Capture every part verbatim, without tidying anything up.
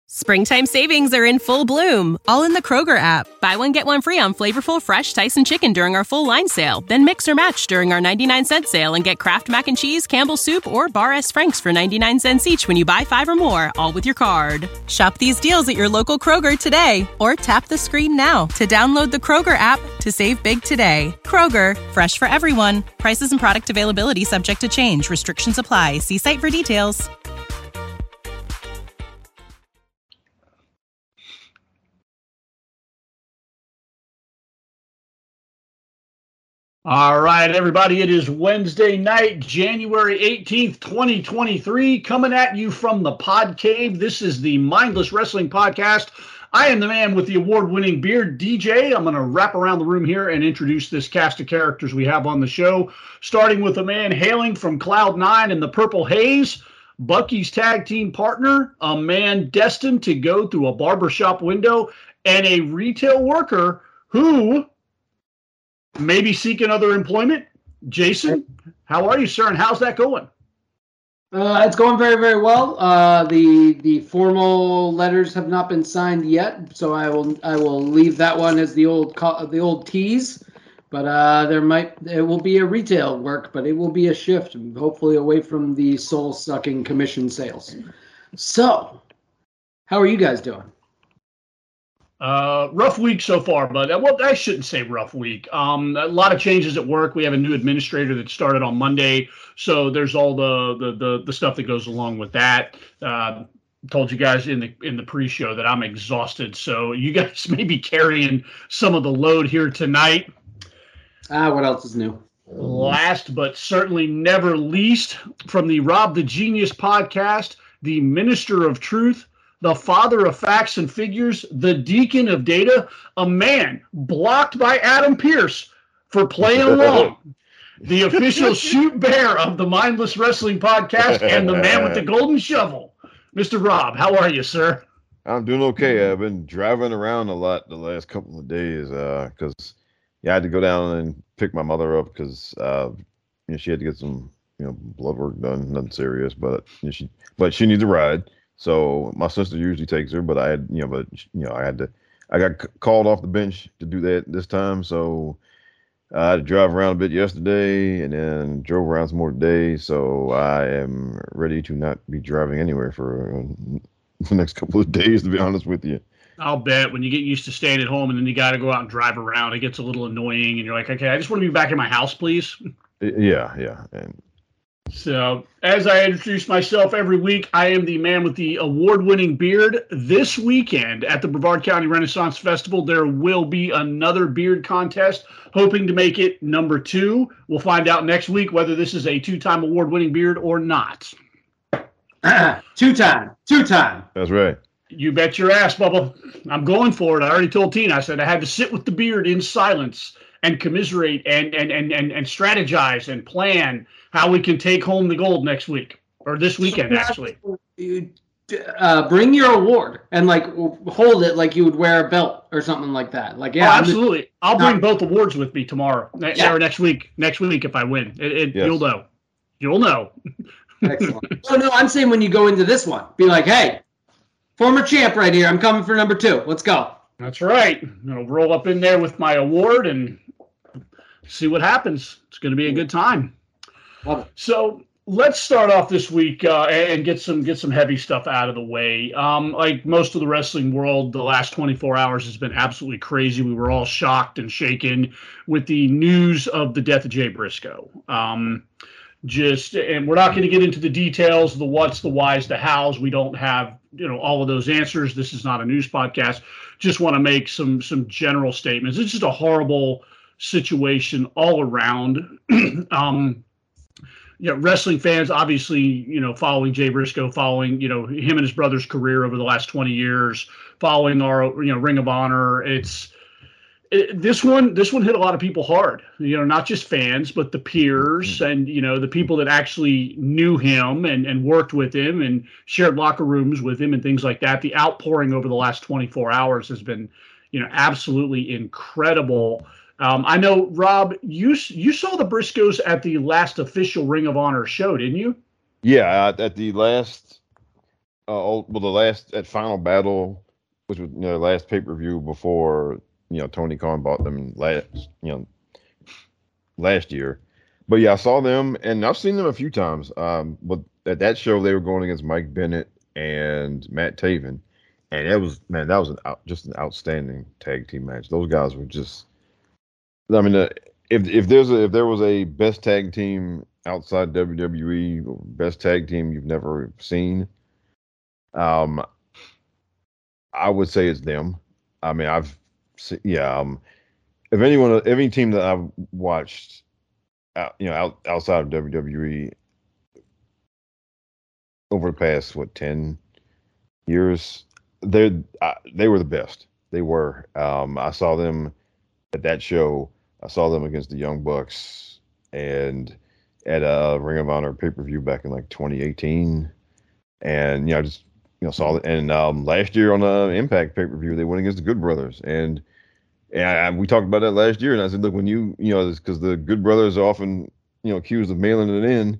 Springtime savings are in full bloom, all in the Kroger app. Buy one, get one free on flavorful, fresh Tyson chicken during our full line sale. Then mix or match during our ninety-nine cent sale and get Kraft Mac and Cheese, Campbell's Soup, or Bar S. Frank's for ninety-nine cents each when you buy five or more, all with your card. Shop these deals at your local Kroger today, or tap the screen now to download the Kroger app to save big today. Kroger, fresh for everyone. Prices and product availability subject to change. Restrictions apply. See site for details. All right, everybody, it is Wednesday night, January eighteenth, twenty twenty-three, coming at you from the Pod Cave. This is the Mindless Wrestling Podcast. I am the man with the award-winning beard, D J. I'm going to wrap around the room here and introduce this cast of characters we have on the show, starting with a man hailing from Cloud nine in the Purple Haze, Bucky's tag team partner, a man destined to go through a barbershop window, and a retail worker who maybe seeking other employment. Jason, how are you, sir, and how's that going? Uh, it's going very, very well. Uh, the the formal letters have not been signed yet, so I will I will leave that one as the old the old tease. But uh, there might it will be a retail work, but it will be a shift, hopefully away from the soul sucking commission sales. So, how are you guys doing? Uh, rough week so far, but uh, well, I shouldn't say rough week. Um, a lot of changes at work. We have a new administrator that started on Monday, so there's all the the the, the stuff that goes along with that. Uh, told you guys in the in the pre-show that I'm exhausted, so you guys may be carrying some of the load here tonight. Ah, what else is new? Last but certainly never least, from the Rob the Genius podcast, the Minister of Truth, the father of facts and figures, the deacon of data, a man blocked by Adam Pearce for playing along, the official shoot bear of the Mindless Wrestling Podcast, and the man with the golden shovel. Mister Rob, how are you, sir? I'm doing okay. I've been driving around a lot the last couple of days because uh, yeah, I had to go down and pick my mother up because uh, you know, she had to get some you know blood work done, nothing serious, but you know, she but she needs a ride. So my sister usually takes her, but I had, you know, but you know, I had to, I got c- called off the bench to do that this time. So I had to drive around a bit yesterday and then drove around some more today. So I am ready to not be driving anywhere for uh, the next couple of days, to be honest with you. I'll bet when you get used to staying at home and then you got to go out and drive around, it gets a little annoying and you're like, okay, I just want to be back in my house, please. Yeah. Yeah. And So, as I introduce myself every week, I am the man with the award-winning beard. This weekend at the Brevard County Renaissance Festival, there will be another beard contest, hoping to make it number two. We'll find out next week whether this is a two-time award-winning beard or not. Two-time. Two-time. That's right. You bet your ass, Bubba. I'm going for it. I already told Tina, I said I had to sit with the beard in silence and commiserate and and and and, and strategize and plan how we can take home the gold next week or this weekend, actually. Uh, bring your award and like hold it like you would wear a belt or something like that. Like, yeah, oh, absolutely. Just, I'll bring no. both awards with me tomorrow yeah. or next week. Next week, if I win, it, it, yes. you'll know. You'll know. Excellent. So no, I'm saying when you go into this one, be like, hey, former champ right here. I'm coming for number two. Let's go. That's right. I'll roll up in there with my award and see what happens. It's going to be a good time. So let's start off this week uh, and get some get some heavy stuff out of the way. Um, like most of the wrestling world, the last twenty-four hours has been absolutely crazy. We were all shocked and shaken with the news of the death of Jay Briscoe. Um, just and we're not going to get into the details, the what's, the whys, the hows. We don't have you know all of those answers. This is not a news podcast. Just want to make some some general statements. It's just a horrible situation all around. um, Yeah, wrestling fans, obviously, you know, following Jay Briscoe, following, you know, him and his brother's career over the last twenty years, following our, you know, Ring of Honor. It's it, this one, this one hit a lot of people hard, you know, not just fans, but the peers and, you know, the people that actually knew him and, and worked with him and shared locker rooms with him and things like that. The outpouring over the last twenty-four hours has been, you know, absolutely incredible. Um, I know, Rob, you you saw the Briscoes at the last official Ring of Honor show, didn't you? Yeah, at the last Uh, oh, well, the last at Final Battle, which was you know, the last pay per view before you know Tony Khan bought them last you know last year. But yeah, I saw them, and I've seen them a few times. Um, but at that show, they were going against Mike Bennett and Matt Taven, and it was man, that was an out, just an outstanding tag team match. Those guys were just, I mean, uh, if if there's a, if there was a best tag team outside W W E, best tag team you've never seen, um, I would say it's them. I mean, I've seen, yeah, um, if anyone, any team that I've watched. Out, you know, out, outside of W W E over the past what ten years, they uh, they were the best. They were. Um, I saw them at that show. I saw them against the Young Bucks and at a Ring of Honor pay per view back in like twenty eighteen, and you know, I just you know saw it. And um, last year on the Impact pay per view, they went against the Good Brothers and. And we talked about that last year, and I said, look, when you, you know, because the Good Brothers are often, you know, accused of mailing it in,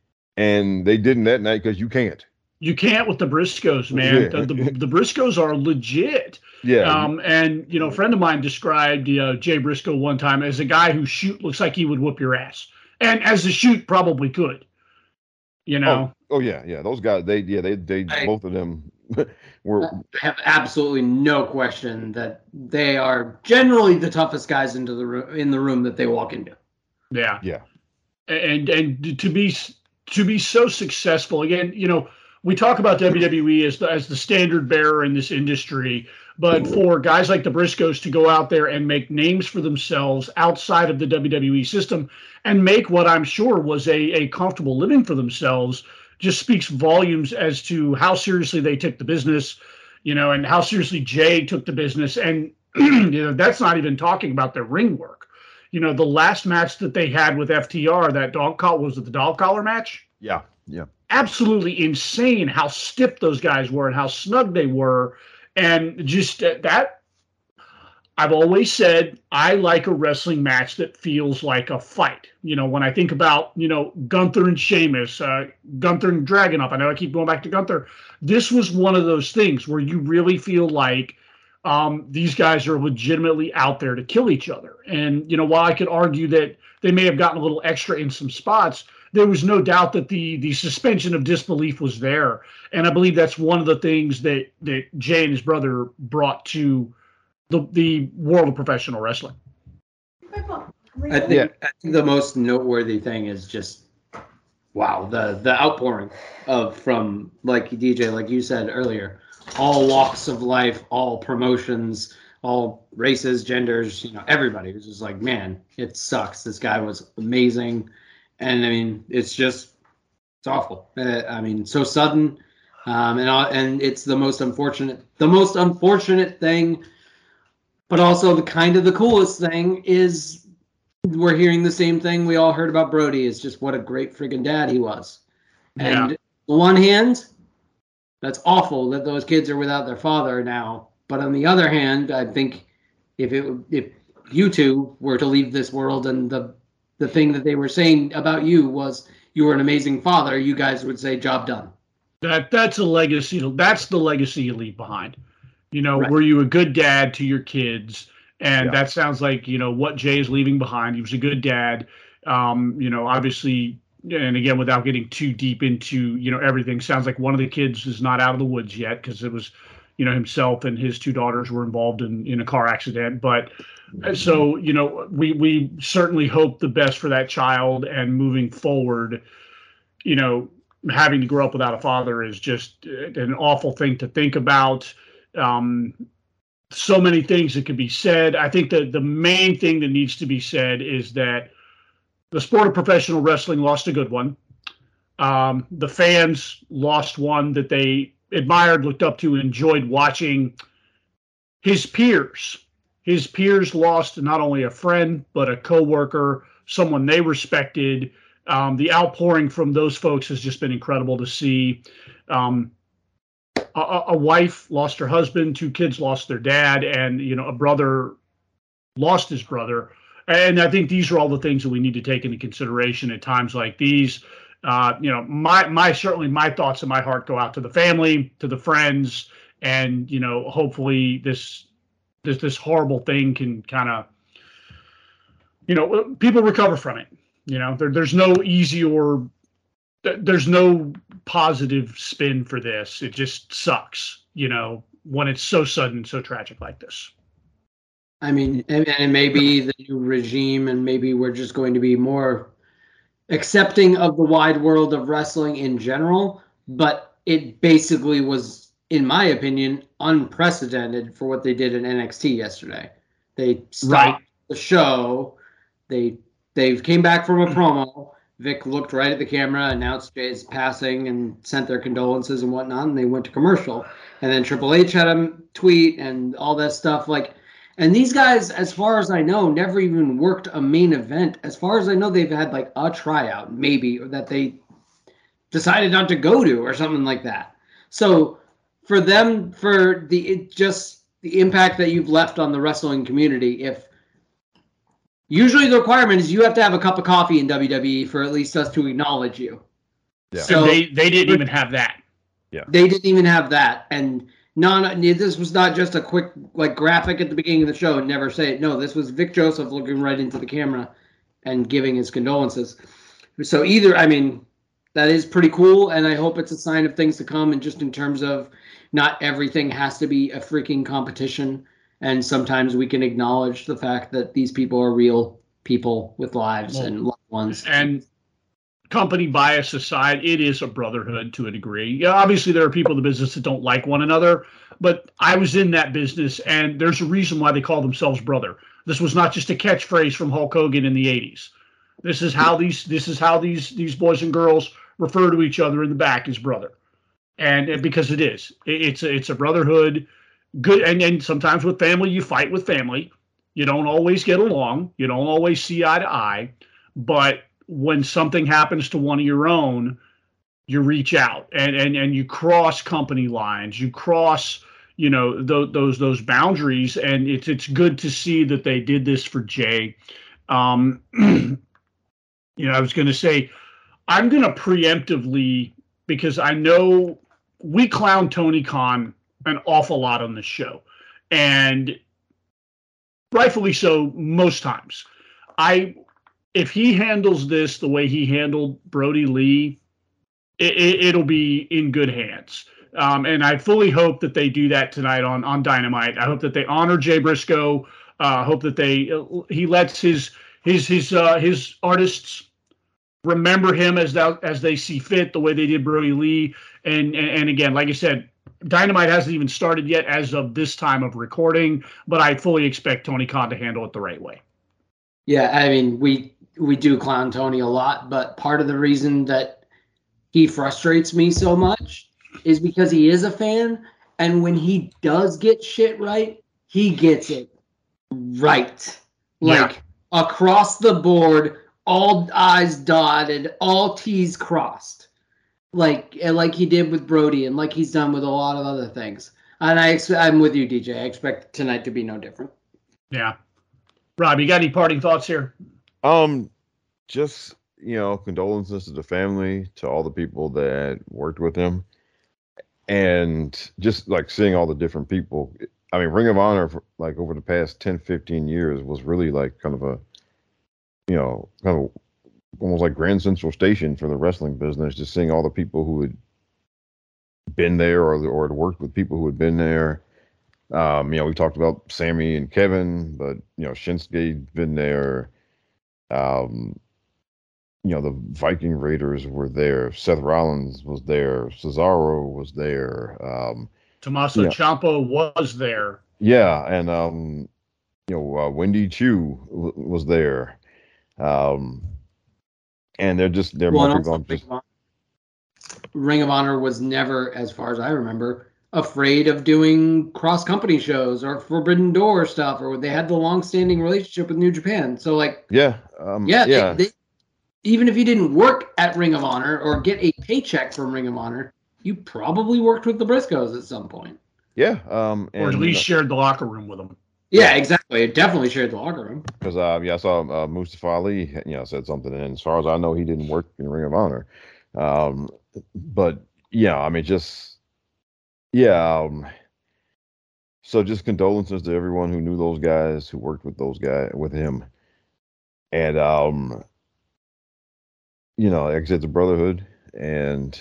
and they didn't that night because you can't. You can't with the Briscoes, man. Yeah. The, the, the Briscoes are legit. Yeah. Um, and, you know, a friend of mine described uh, Jay Briscoe one time as a guy who shoot looks like he would whoop your ass. And as a shoot probably could. You know? Oh, oh yeah, yeah. Those guys, they, yeah, they, they, I, both of them were. I have absolutely no question that they are generally the toughest guys into the room, in the room that they walk into. Yeah. Yeah. And, and to be, to be so successful, again, you know, we talk about W W E as the, as the standard bearer in this industry, but for guys like the Briscoes to go out there and make names for themselves outside of the W W E system and make what I'm sure was a, a comfortable living for themselves just speaks volumes as to how seriously they took the business, you know, and how seriously Jay took the business. And, you know, that's not even talking about their ring work. You know, the last match that they had with F T R, that dog collar, was it the dog collar match? Yeah, yeah. Absolutely insane how stiff those guys were and how snug they were. And just uh, that, I've always said, I like a wrestling match that feels like a fight. You know, when I think about, you know, Gunther and Sheamus, uh, Gunther and Dragunov, I know I keep going back to Gunther. This was one of those things where you really feel like um, these guys are legitimately out there to kill each other. And, you know, while I could argue that they may have gotten a little extra in some spots, there was no doubt that the the suspension of disbelief was there. And I believe that's one of the things that, that Jay and his brother brought to the the world of professional wrestling. I think, yeah. I think the most noteworthy thing is just, wow, the, the outpouring of from, like D J, like you said earlier, all walks of life, all promotions, all races, genders, you know, everybody was just like, man, it sucks. This guy was amazing. And I mean, it's just, it's awful. Uh, I mean, so sudden, um, and uh, and it's the most unfortunate, the most unfortunate thing, but also the kind of the coolest thing is we're hearing the same thing we all heard about Brody. Is just what a great friggin' dad he was. And yeah. on the one hand, that's awful that those kids are without their father now. But on the other hand, I think if it if you two were to leave this world and the the thing that they were saying about you was you were an amazing father, you guys would say, job done. That that's a legacy. That's the legacy you leave behind. You know, Right. were you a good dad to your kids? And Yeah. that sounds like, you know, what Jay is leaving behind. He was a good dad. Um, you know, obviously, and again, without getting too deep into, you know, everything, sounds like one of the kids is not out of the woods yet because it was, you know, himself and his two daughters were involved in, in a car accident. But so, you know, we, we certainly hope the best for that child, and moving forward, you know, having to grow up without a father is just an awful thing to think about. Um, so many things that could be said. I think that the main thing that needs to be said is that the sport of professional wrestling lost a good one. Um, the fans lost one that they admired, looked up to, enjoyed watching. His peers, his peers lost not only a friend, but a coworker, someone they respected. Um, the outpouring from those folks has just been incredible to see. Um, a, a wife lost her husband, two kids lost their dad, and, you know, a brother lost his brother. And I think these are all the things that we need to take into consideration at times like these. uh, you know, my my certainly my thoughts and my heart go out to the family, to the friends, and you know, hopefully this this this horrible thing can kind of, you know, people recover from it. You know, there, there's no easy or there's no positive spin for this. It just sucks, you know, when it's so sudden, so tragic like this. I mean, and, and maybe the new regime, and maybe we're just going to be more accepting of the wide world of wrestling in general, but it basically was, in my opinion, unprecedented for what they did in N X T yesterday. They stopped right. the show. They they came back from a promo. Vic looked right at the camera, announced Jay's passing, and sent their condolences and whatnot, and they went to commercial. And then Triple H had him tweet and all that stuff. Like, and these guys, as far as I know, never even worked a main event. As far as I know, they've had like a tryout, maybe, or that they decided not to go to or something like that. So for them, for the it just the impact that you've left on the wrestling community, if usually the requirement is you have to have a cup of coffee in W W E for at least us to acknowledge you. Yeah. So and they, they didn't even have that. Yeah. They didn't even have that. And non this was not just a quick like graphic at the beginning of the show and never say it. No, this was Vic Joseph looking right into the camera and giving his condolences. So either, I mean, that is pretty cool, and I hope it's a sign of things to come, and just in terms of not everything has to be a freaking competition. And sometimes we can acknowledge the fact that these people are real people with lives well, and loved ones. And company bias aside, it is a brotherhood to a degree. Yeah, obviously, there are people in the business that don't like one another, but I was in that business, and there's a reason why they call themselves brother. This was not just a catchphrase from Hulk Hogan in the eighties. This is how these this is how these these boys and girls refer to each other in the back as brother, and, and because it is, it, it's a, it's a brotherhood. Good, and, and sometimes with family, you fight with family. You don't always get along. You don't always see eye to eye. But when something happens to one of your own, you reach out and and, and you cross company lines. You cross, you know, th- those those boundaries, and it's it's good to see that they did this for Jay. Um, you know, I was going to say, I'm going to preemptively, because I know we clown Tony Khan an awful lot on this show, and rightfully so most times. I, if he handles this the way he handled Brody Lee, it, it, it'll be in good hands. Um, and I fully hope that they do that tonight on, on Dynamite. I hope that they honor Jay Briscoe. I uh, hope that they uh, he lets his his his uh, his artists remember him as that, as they see fit, the way they did Brody Lee. And, and and again, like I said, Dynamite hasn't even started yet as of this time of recording, but I fully expect Tony Khan to handle it the right way. Yeah, I mean, we we do clown Tony a lot, but part of the reason that he frustrates me so much is because he is a fan, and when he does get shit right, he gets it right. Like, yeah. Across the board, all I's dotted, all T's crossed. Like like he did with Brody, and like he's done with a lot of other things. And I ex- I'm with you, D J. I expect tonight to be no different. Yeah. Rob, you got any parting thoughts here? Um, just, you know, condolences to the family, to all the people that worked with him. And just like seeing all the different people. I mean, Ring of Honor, for, like over the past ten, fifteen years was really like kind of a, you know, kind of almost like Grand Central Station for the wrestling business, just seeing all the people who had been there or, or had worked with people who had been there. Um, you know, we talked about Sammy and Kevin, but, you know, Shinsuke had been there. Um, you know, the Viking Raiders were there. Seth Rollins was there. Cesaro was there. Um, Tommaso yeah. Ciampa was there. Yeah, and, um, you know, uh, Wendy Chu w- was there. Um, and they're just, they're well, more people just... Ring of Honor was never, as far as I remember, afraid of doing cross-company shows or Forbidden Door stuff, or they had the long-standing relationship with New Japan. So, like, yeah, um, yeah, yeah. They, they, even if you didn't work at Ring of Honor or get a paycheck from Ring of Honor, you probably worked with the Briscoes at some point. Yeah, um, and, or at least shared the locker room with them. Yeah, exactly. It definitely shared the locker room. Because uh, yeah, I saw uh, Mustafa Ali, you know, said something, and as far as I know, he didn't work in Ring of Honor. Um, but yeah, I mean, just yeah. Um, so just condolences to everyone who knew those guys, who worked with those guys, with him, and um, you know, like I said, it's a brotherhood, and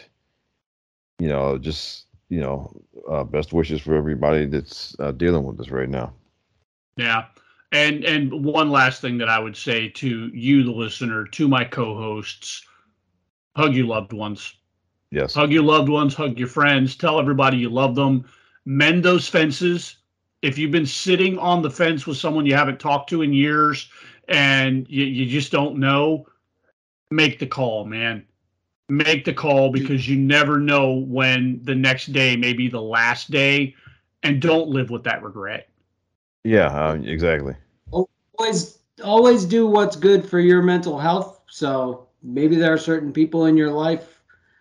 you know, just you know, uh, best wishes for everybody that's uh, dealing with this right now. Yeah. And and one last thing that I would say to you, the listener, to my co-hosts, hug your loved ones. Yes. Hug your loved ones, hug your friends, tell everybody you love them. Mend those fences. If you've been sitting on the fence with someone you haven't talked to in years and you, you just don't know, make the call, man. Make the call, because you never know when the next day may be the last day, and don't live with that regret. Yeah, uh, exactly. Always, always do what's good for your mental health. So maybe there are certain people in your life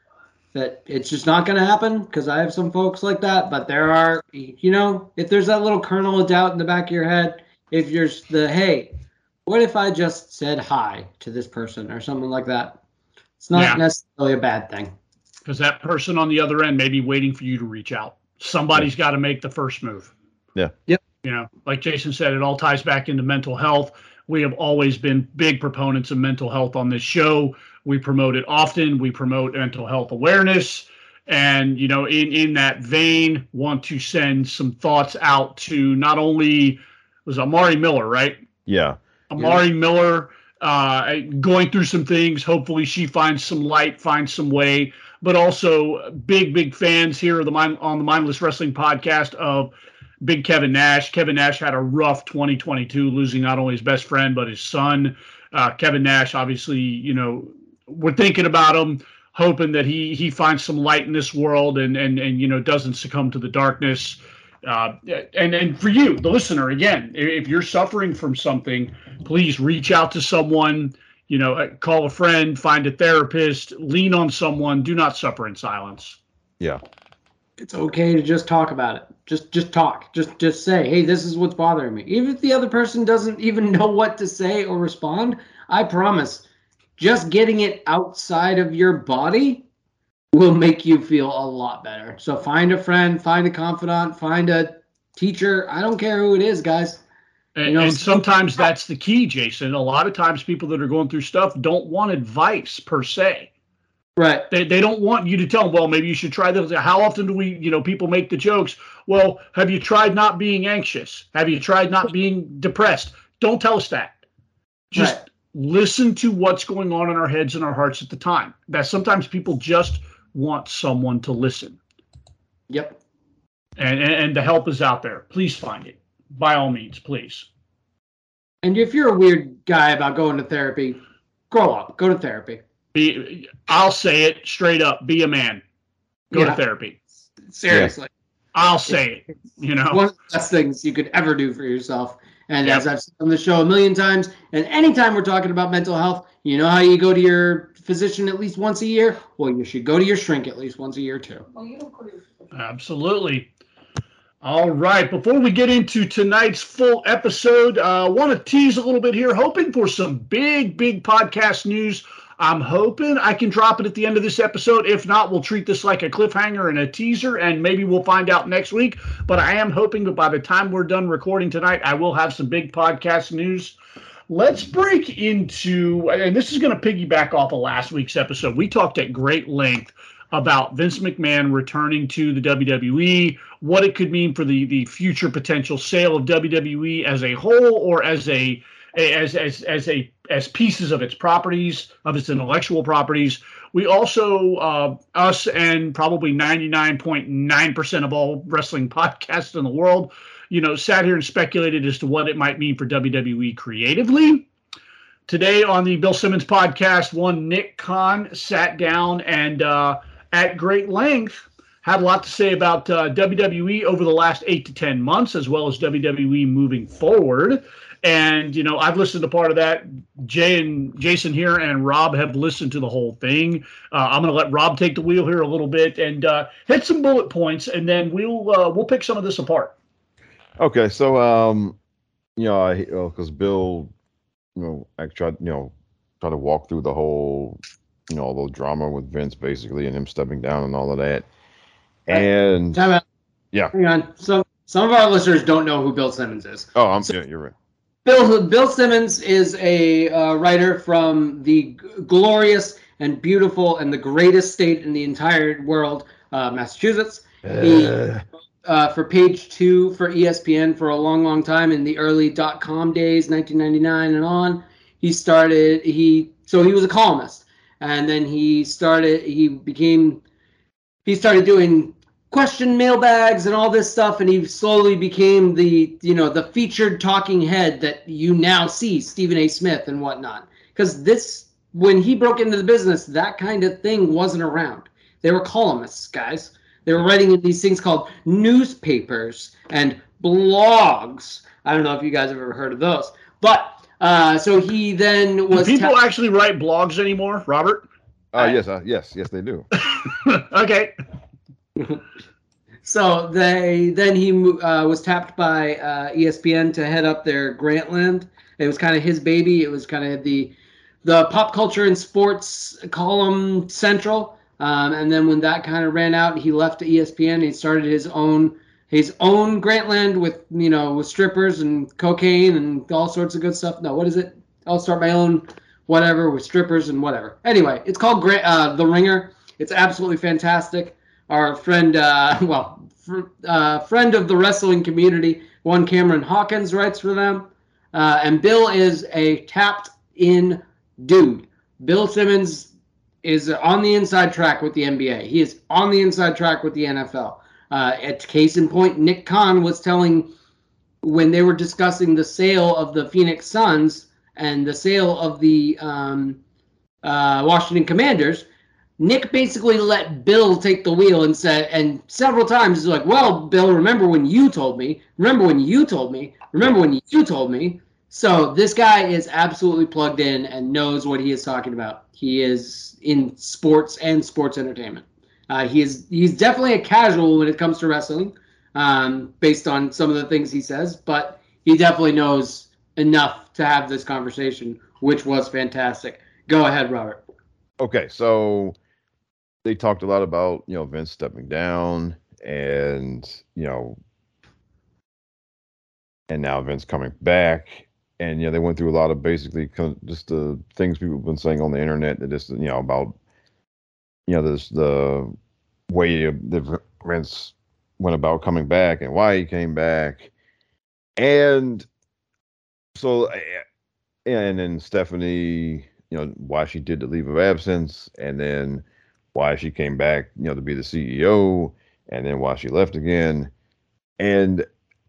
that it's just not going to happen, because I have some folks like that. But there are, you know, if there's that little kernel of doubt in the back of your head, if you're the, hey, what if I just said hi to this person or something like that? It's not yeah. necessarily a bad thing. Because that person on the other end may be waiting for you to reach out. Somebody's yeah. got to make the first move. Yeah. Yep. You know, like Jason said, it all ties back into mental health. We have always been big proponents of mental health on this show. We promote it often. We promote mental health awareness. And, you know, in, in that vein, want to send some thoughts out to not only, it was Amari Miller, right? Yeah. Amari yeah. Miller, uh, going through some things. Hopefully she finds some light, finds some way. But also big, big fans here of the Mind, on the Mindless Wrestling podcast of Big Kevin Nash. Kevin Nash had a rough twenty twenty-two, losing not only his best friend, but his son. Uh, Kevin Nash, obviously, you know, we're thinking about him, hoping that he he finds some light in this world and, and, and you know, doesn't succumb to the darkness. Uh, and, and for you, the listener, again, if you're suffering from something, please reach out to someone, you know, call a friend, find a therapist, lean on someone. Do not suffer in silence. Yeah. It's okay to just talk about it. Just just talk. Just just say, hey, this is what's bothering me. Even if the other person doesn't even know what to say or respond, I promise, just getting it outside of your body will make you feel a lot better. So find a friend, find a confidant, find a teacher. I don't care who it is, guys. And, you know, and sometimes that's the key, Jason. A lot of times people that are going through stuff don't want advice per se. Right. They they don't want you to tell them, well, maybe you should try this. How often do we, you know, people make the jokes, well, have you tried not being anxious? Have you tried not being depressed? Don't tell us that. Just right. Listen to what's going on in our heads and our hearts at the time. That sometimes people just want someone to listen. Yep. And, and, and the help is out there. Please find it. By all means, please. And if you're a weird guy about going to therapy, grow up. Go to therapy. Be, I'll say it straight up. Be a man. Go yeah. to therapy. Seriously. Yeah. I'll say it. You know, one of the best things you could ever do for yourself. And yep. as I've said on the show a million times, and anytime we're talking about mental health, you know how you go to your physician at least once a year? Well, you should go to your shrink at least once a year too. Absolutely. All right. Before we get into tonight's full episode, I uh, want to tease a little bit here, hoping for some big, big podcast news. I'm hoping I can drop it at the end of this episode. If not, we'll treat this like a cliffhanger and a teaser, and maybe we'll find out next week. But I am hoping that by the time we're done recording tonight, I will have some big podcast news. Let's break into, and this is going to piggyback off of last week's episode. We talked at great length about Vince McMahon returning to the W W E, what it could mean for the, the future potential sale of W W E as a whole, or as a as as as a as pieces of its properties, of its intellectual properties. We also, uh, us and probably ninety-nine point nine percent of all wrestling podcasts in the world, you know, sat here and speculated as to what it might mean for W W E creatively. Today on the Bill Simmons podcast, one Nick Khan sat down and uh, at great length had a lot to say about uh, W W E over the last eight to ten months, as well as W W E moving forward. And, you know, I've listened to part of that. Jay and Jason here and Rob have listened to the whole thing. Uh, I'm going to let Rob take the wheel here a little bit and uh, hit some bullet points, and then we'll uh, we'll pick some of this apart. Okay, so um, you know, I because Bill, you know, I tried, you know, try to walk through the whole, you know, all the drama with Vince basically and him stepping down and all of that. And Time out. Yeah, hang on. Some some of our listeners don't know who Bill Simmons is. Oh, I'm so, yeah, you're right. Bill Bill Simmons is a uh, writer from the g- glorious and beautiful and the greatest state in the entire world, uh, Massachusetts. Uh. He, uh, for Page Two for E S P N for a long, long time in the early dot-com days, nineteen ninety-nine and on. He started. He so he was a columnist, and then he started. He became. He started doing question mailbags and all this stuff, and he slowly became the you know the featured talking head that you now see, Stephen A. Smith and whatnot. Because this, when he broke into the business, that kind of thing wasn't around. They were columnists, guys. They were writing in these things called newspapers and blogs. I don't know if you guys have ever heard of those, but uh, so he then was. Do people ta- actually write blogs anymore, Robert? Uh, uh yes, uh, yes, yes, they do. Okay. So they then he uh, was tapped by uh, E S P N to head up their Grantland. It was kind of his baby. It was kind of the the pop culture and sports column central. Um, and then when that kind of ran out, he left to E S P N. He started his own his own Grantland with you know with strippers and cocaine and all sorts of good stuff. No, what is it? I'll start my own whatever with strippers and whatever. Anyway, it's called Grant, uh, The Ringer. It's absolutely fantastic. Our friend, uh, well, fr- uh, friend of the wrestling community, one Cameron Hawkins writes for them, uh, and Bill is a tapped-in dude. Bill Simmons is on the inside track with the N B A. He is on the inside track with the N F L. Uh, at case in point, Nick Khan was telling when they were discussing the sale of the Phoenix Suns and the sale of the um, uh, Washington Commanders. Nick basically let Bill take the wheel and said, and several times he's like, well, Bill, remember when you told me? Remember when you told me? Remember when you told me? So this guy is absolutely plugged in and knows what he is talking about. He is in sports and sports entertainment. Uh, he is he's definitely a casual when it comes to wrestling, um, based on some of the things he says, but he definitely knows enough to have this conversation, which was fantastic. Go ahead, Robert. Okay, so they talked a lot about, you know, Vince stepping down and, you know, and now Vince coming back. And, you know, they went through a lot of basically just the things people have been saying on the internet that just, you know, about, you know, this, the way that Vince went about coming back and why he came back. And so, and then Stephanie, you know, why she did the leave of absence, and then why she came back, you know, to be the C E O, and then why she left again. And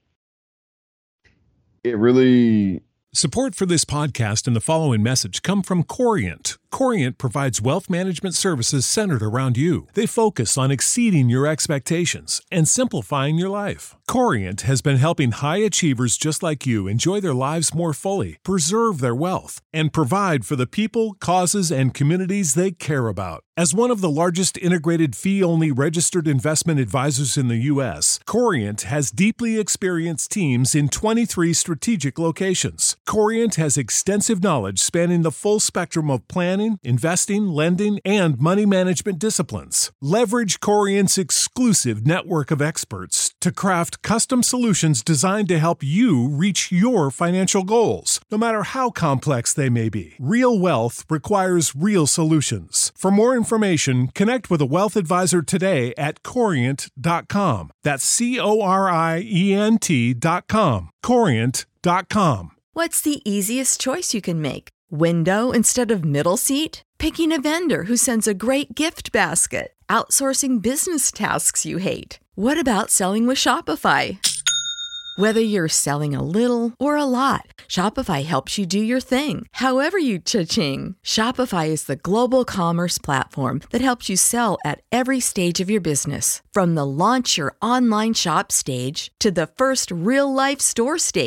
it really... Support for this podcast and the following message come from Corient. Corient provides wealth management services centered around you. They focus on exceeding your expectations and simplifying your life. Corient has been helping high achievers just like you enjoy their lives more fully, preserve their wealth, and provide for the people, causes, and communities they care about. As one of the largest integrated fee-only registered investment advisors in the U S, Corient has deeply experienced teams in twenty-three strategic locations. Corient has extensive knowledge spanning the full spectrum of planning, investing, lending, and money management disciplines. Leverage Corient's exclusive network of experts to craft custom solutions designed to help you reach your financial goals, no matter how complex they may be. Real wealth requires real solutions. For more information, connect with a wealth advisor today at corient dot com. That's C O R I E N T dot com. corient dot com. What's the easiest choice you can make? Window instead of middle seat? Picking a vendor who sends a great gift basket? Outsourcing business tasks you hate? What about selling with Shopify? Whether you're selling a little or a lot, Shopify helps you do your thing, however you cha-ching. Shopify is the global commerce platform that helps you sell at every stage of your business. From the launch your online shop stage to the first real-life store stage,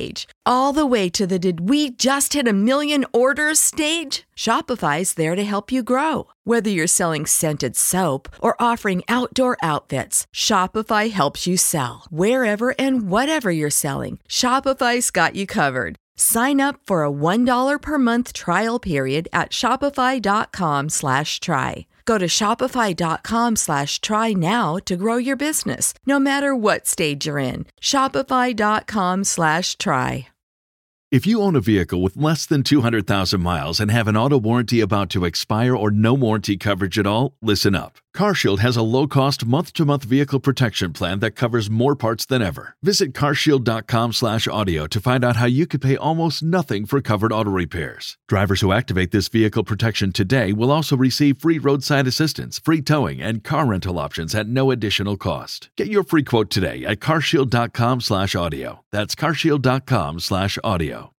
all the way to the did we just hit a million orders stage? Shopify's there to help you grow. Whether you're selling scented soap or offering outdoor outfits, Shopify helps you sell. Wherever and whatever you're selling, Shopify's got you covered. Sign up for a one dollar per month trial period at shopify.com slash try. Go to shopify.com slash try now to grow your business, no matter what stage you're in. Shopify.com slash try. If you own a vehicle with less than two hundred thousand miles and have an auto warranty about to expire or no warranty coverage at all, listen up. CarShield has a low-cost month-to-month vehicle protection plan that covers more parts than ever. Visit carshield.com slash audio to find out how you could pay almost nothing for covered auto repairs. Drivers who activate this vehicle protection today will also receive free roadside assistance, free towing, and car rental options at no additional cost. Get your free quote today at carshield.com slash audio. That's carshield.com slash audio.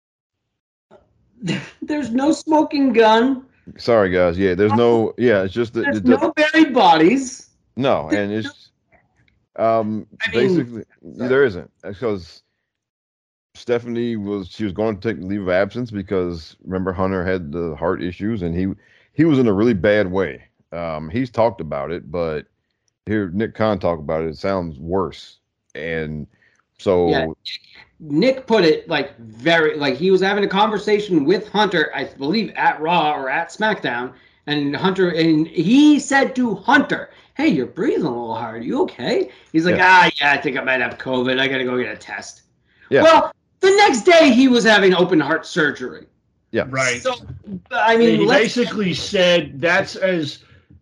There's no smoking gun. Sorry, guys. Yeah, there's no. Yeah, it's just that. There's the, no buried bodies. No, and it's um I mean, basically there isn't, because Stephanie was she was going to take leave of absence because remember Hunter had the heart issues and he he was in a really bad way. Um, he's talked about it, but here Nick Khan talk about it. It sounds worse, and so. Yeah. Nick put it like very like he was having a conversation with Hunter, I believe at Raw or at SmackDown, and Hunter and he said to Hunter, "Hey, you're breathing a little hard. Are you okay?" He's like, yeah. "Ah, yeah, I think I might have COVID. I got to go get a test." Yeah. Well, the next day he was having open heart surgery. Yeah. Right. So I mean, he let's, basically said that's as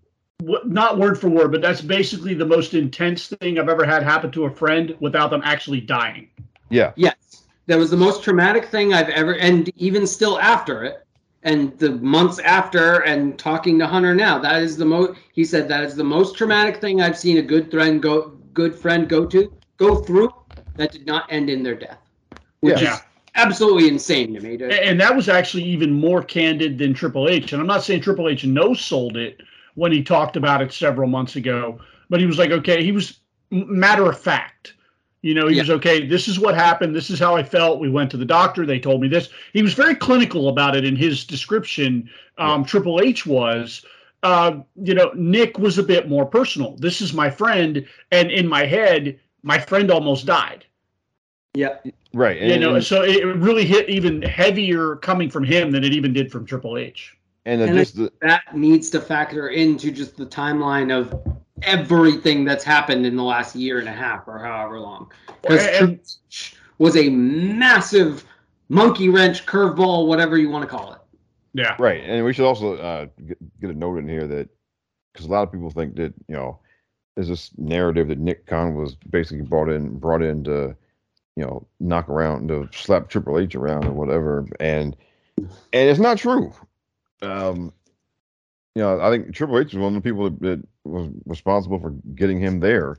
not word for word, but that's basically the most intense thing I've ever had happen to a friend without them actually dying. Yeah. Yes. That was the most traumatic thing I've ever, and even still after it, and the months after, and talking to Hunter now, that is the most, he said that is the most traumatic thing I've seen a good friend go, good friend go to, go through, that did not end in their death. Which yeah. is absolutely insane to me. Dude. And that was actually even more candid than Triple H. And I'm not saying Triple H no-sold it when he talked about it several months ago, but he was like, okay, he was matter of fact. You know, he yeah. was, okay, this is what happened. This is how I felt. We went to the doctor. They told me this. He was very clinical about it in his description. Um, yeah. Triple H was. Uh, you know, Nick was a bit more personal. This is my friend. And in my head, my friend almost died. Yeah. Right. And, you know, and, so it really hit even heavier coming from him than it even did from Triple H. And, and just the, that needs to factor into just the timeline of everything that's happened in the last year and a half or however long. Because was a massive monkey wrench, curveball, whatever you want to call it. Yeah. Right. And we should also uh, get, get a note in here that, because a lot of people think that, you know, there's this narrative that Nick Khan was basically brought in, brought in to, you know, knock around, to slap Triple H around or whatever. And, and it's not true. Um, you know, I think Triple H was one of the people that, that was responsible for getting him there.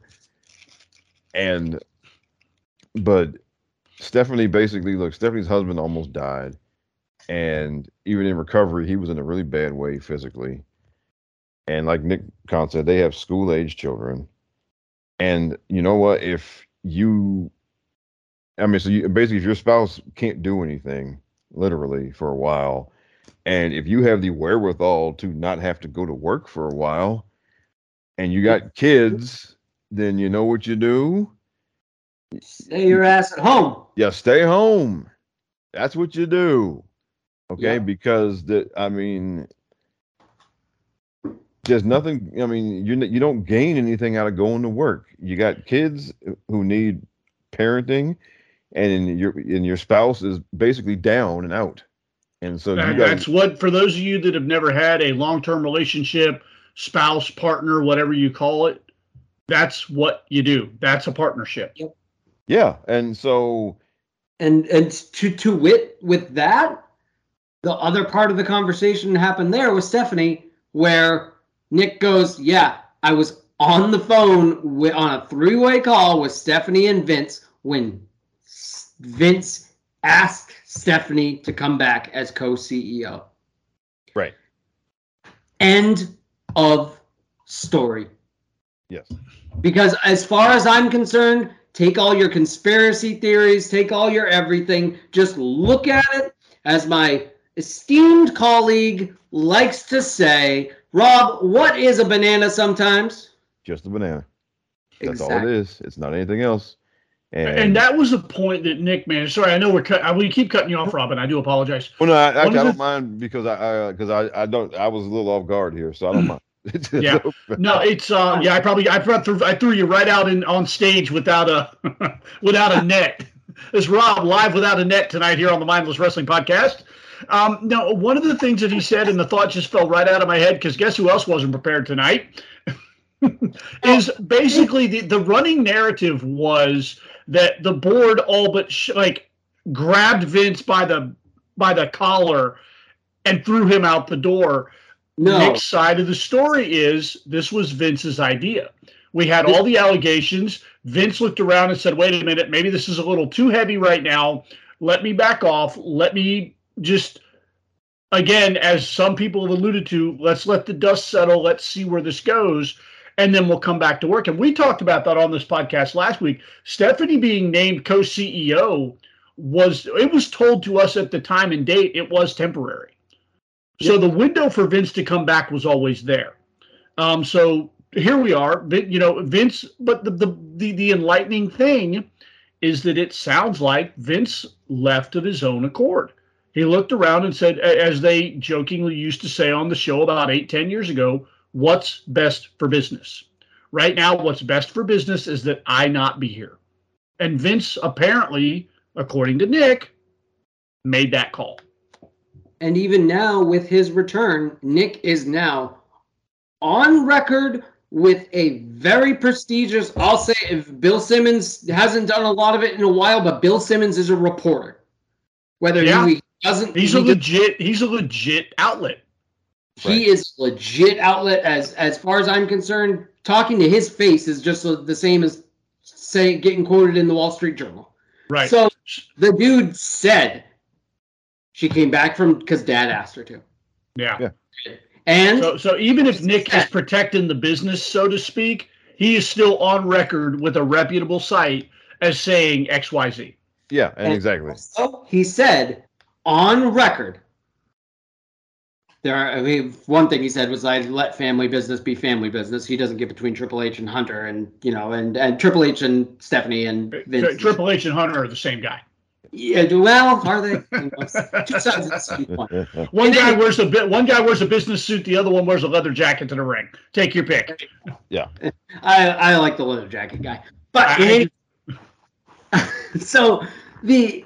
And, but Stephanie basically, look, Stephanie's husband almost died. And even in recovery, he was in a really bad way physically. And like Nick Khan said, they have school-age children. And you know what? If you, I mean, so you, basically if your spouse can't do anything, literally, for a while, and if you have the wherewithal to not have to go to work for a while, and you got kids, then you know what you do? Stay your ass at home. Yeah, stay home. That's what you do. Okay, yeah. Because the, I mean, there's nothing. I mean, you you don't gain anything out of going to work. You got kids who need parenting, and your and your spouse is basically down and out. And so that, you gotta, that's what, for those of you that have never had a long-term relationship, spouse, partner, whatever you call it, that's what you do. That's a partnership. Yep. Yeah, and so, and and to to wit with that, the other part of the conversation happened there with Stephanie, where Nick goes, "Yeah, I was on the phone with, on a three-way call with Stephanie and Vince when Vince asked Stephanie to come back as co-C E O." Right. End of story. Yes. Because as far as I'm concerned, take all your conspiracy theories, take all your everything, just look at it as my esteemed colleague likes to say. Rob, what is a banana sometimes? Just a banana. That's Exactly. all it is. It's not anything else. And, and that was the point that Nick made. Sorry, I know we're cut. We keep cutting you off, Robin. I do apologize. Well, no, I, I, I One of don't the- mind because I because I, I, I don't I was a little off guard here, so I don't mind. Yeah. No, it's uh yeah, I probably I threw I threw you right out in on stage without a without a net. It's Rob live without a net tonight here on the Mindless Wrestling Podcast. Um, now, one of the things that he said, and the thought just fell right out of my head, because guess who else wasn't prepared tonight? is basically the, the running narrative was that the board all but sh- like grabbed Vince by the by the collar and threw him out the door. No. Nick's side of the story is this was Vince's idea. We had all the allegations. Vince looked around and said, wait a minute, maybe this is a little too heavy right now. Let me back off. Let me just, again, as some people have alluded to, let's let the dust settle. Let's see where this goes. And then we'll come back to work. And we talked about that on this podcast last week. Stephanie being named co-C E O was, it was told to us at the time and date, it was temporary. So Yep. the window for Vince to come back was always there. Um, so here we are, you know, Vince, but the, the, the, the enlightening thing is that it sounds like Vince left of his own accord. He looked around and said, as they jokingly used to say on the show about eight, ten years ago, what's best for business? Right now, what's best for business is that I not be here. And Vince apparently, according to Nick, made that call. And even now, with his return, Nick is now on record with a very prestigious, I'll say, if Bill Simmons hasn't done a lot of it in a while, but Bill Simmons is a reporter. Whether Yeah. he doesn't, He's he a does- legit, he's a legit outlet. he is legit outlet. As as far as I'm concerned, talking to his face is just the same as saying getting quoted in the Wall Street Journal. Right. So the dude said she came back from because Dad asked her to, yeah. Yeah. and So, so even if Nick is protecting the business, so to speak, he is still on record with a reputable site as saying X Y Z. Yeah, and exactly. So he said on record. There are, I mean, one thing he said was, "I let family business be family business." He doesn't get between Triple H and Hunter, and you know, and and Triple H and Stephanie and Vince. Triple H and Hunter are the same guy. Yeah, well, are they? You know, two sides of the same coin. One And guy then- wears a bit. One guy wears a business suit. The other one wears a leather jacket to the ring. Take your pick. Yeah. I I like the leather jacket guy, but I- I, so the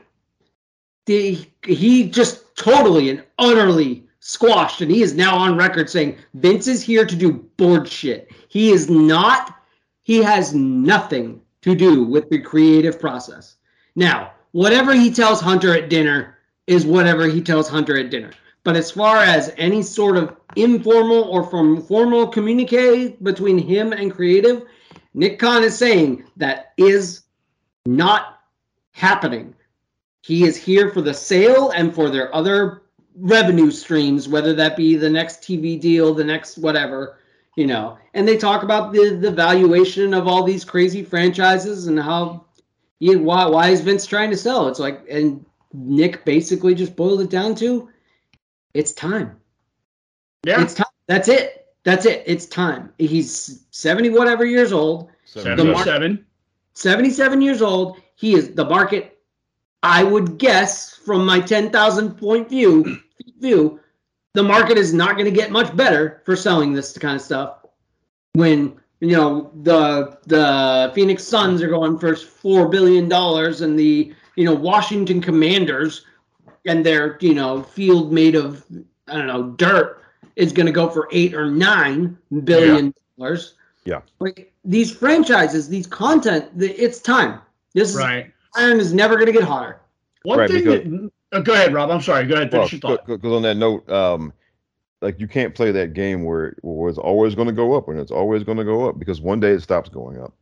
the he just totally and utterly squashed, and he is now on record saying Vince is here to do board shit. He is not. He has nothing to do with the creative process. Now, whatever he tells Hunter at dinner is whatever he tells Hunter at dinner. But as far as any sort of informal or from formal communique between him and creative, Nick Khan is saying that is not happening. He is here for the sale and for their other revenue streams, whether that be the next T V deal, the next whatever, you know. And they talk about the, the valuation of all these crazy franchises and how, yeah, why, why is Vince trying to sell? It's like, and Nick basically just boiled it down to, it's time. Yeah. It's time. That's it. That's it. It's time. He's seventy whatever years old. seventy-seven. seventy-seven years old. He is the market. I would guess from my ten thousand point view, view, the market is not going to get much better for selling this kind of stuff. When, you know, the the Phoenix Suns are going for four billion dollars and the, you know, Washington Commanders and their, you know, field made of, I don't know, dirt is going to go for eight or nine billion dollars. Yeah. Like these franchises, these content, the, it's time. This Right. is, iron is never going to get hotter. One Right, thing because- that. Uh, go ahead, Rob. I'm sorry. Go ahead. Well, Finish your thought. because on that note, um, like you can't play that game where, where it's always going to go up and it's always going to go up because one day it stops going up.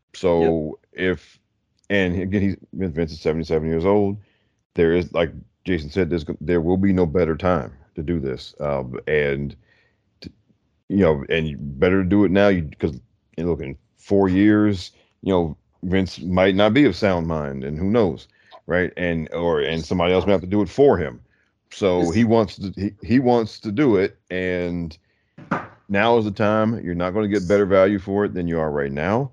So if, and again, he's Vince is seventy-seven years old. There is, like Jason said, there's there will be no better time to do this, um, and t- you know, and you better do it now. You because you know, look, in four years, you know, Vince might not be of sound mind, and who knows, right? And or and somebody else may have to do it for him. So he wants to he, he wants to do it, and now is the time. You're not going to get better value for it than you are right now.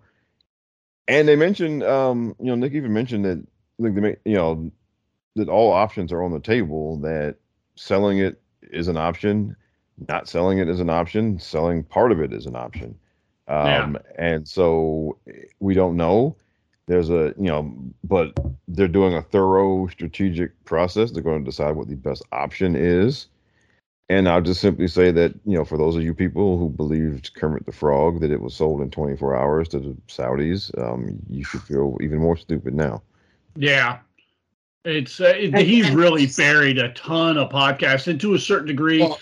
And they mentioned, um, you know, Nick even mentioned that, like, they, you know, that all options are on the table. That selling it is an option, not selling it is an option, selling part of it is an option. Um, yeah. And so we don't know. There's a, you know, but they're doing a thorough strategic process. They're going to decide what the best option is. And I'll just simply say that, you know, for those of you people who believed Kermit the Frog that it was sold in twenty-four hours to the Saudis, um, you should feel even more stupid now. Yeah. It's uh, it, he's really buried a ton of podcasts, and to a certain degree, well,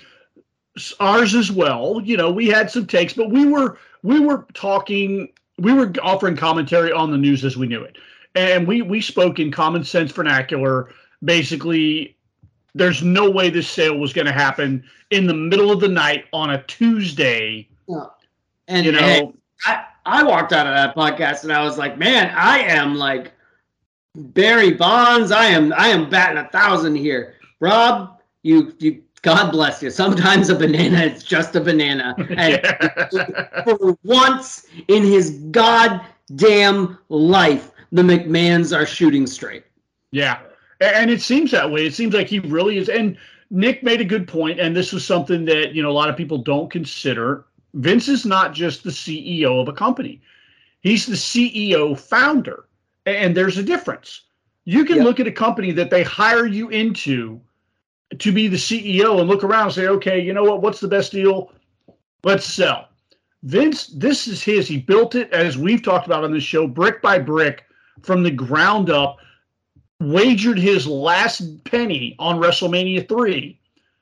ours as well. You know, we had some takes, but we were we were talking, we were offering commentary on the news as we knew it, and we we spoke in common sense vernacular. Basically, there's no way this sale was going to happen in the middle of the night on a Tuesday. Yeah. And you know, and I I walked out of that podcast and I was like, man, I am like Barry Bonds. I am I am batting a thousand here. Rob, you you God bless you. Sometimes a banana is just a banana. And yeah. For once in his goddamn life, the McMahons are shooting straight. Yeah. And it seems that way. It seems like he really is. And Nick made a good point, and this was something that, you know, a lot of people don't consider. Vince is not just the C E O of a company. He's the C E O founder. And there's a difference. You can yep. look at a company that they hire you into to be the C E O and look around and say, okay, you know what? What's the best deal? Let's sell. Vince, this is his. He built it, as we've talked about on this show, brick by brick from the ground up, wagered his last penny on WrestleMania three,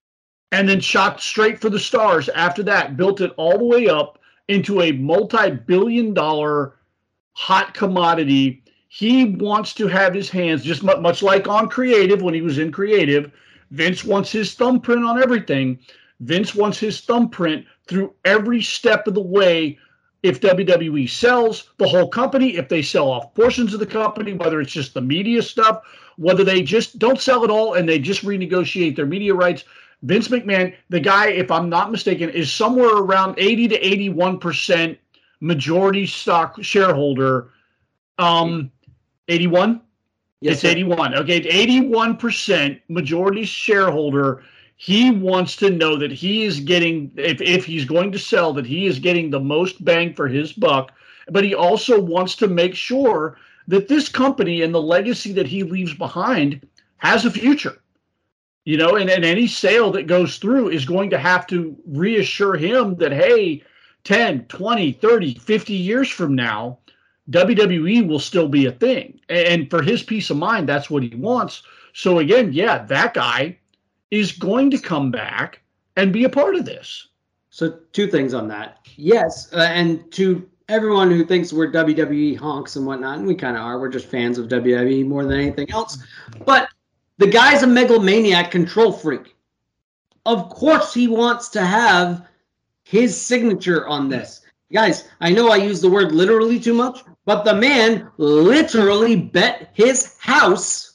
and then shot straight for the stars after that, built it all the way up into a multi-billion dollar hot commodity. He wants to have his hands, just much like on creative, when he was in creative, Vince wants his thumbprint on everything. Vince wants his thumbprint through every step of the way. If W W E sells the whole company, if they sell off portions of the company, whether it's just the media stuff, whether they just don't sell it all and they just renegotiate their media rights, Vince McMahon, the guy, if I'm not mistaken, is somewhere around eighty to eighty-one percent majority stock shareholder. Um, eighty-one? Yes, it's sir. eighty-one. Okay, eighty-one percent majority shareholder. He wants to know that he is getting, if, if he's going to sell, that he is getting the most bang for his buck. But he also wants to make sure that this company and the legacy that he leaves behind has a future. You know, and, and any sale that goes through is going to have to reassure him that, hey, ten, twenty, thirty, fifty years from now, W W E will still be a thing. And for his peace of mind, that's what he wants. So again, yeah, that guy is going to come back and be a part of this. So two things on that. Yes, uh, and to everyone who thinks we're W W E honks and whatnot, and we kind of are. We're just fans of W W E more than anything else. But the guy's a megalomaniac control freak. Of course he wants to have his signature on this. Guys, I know I use the word literally too much, but the man literally bet his house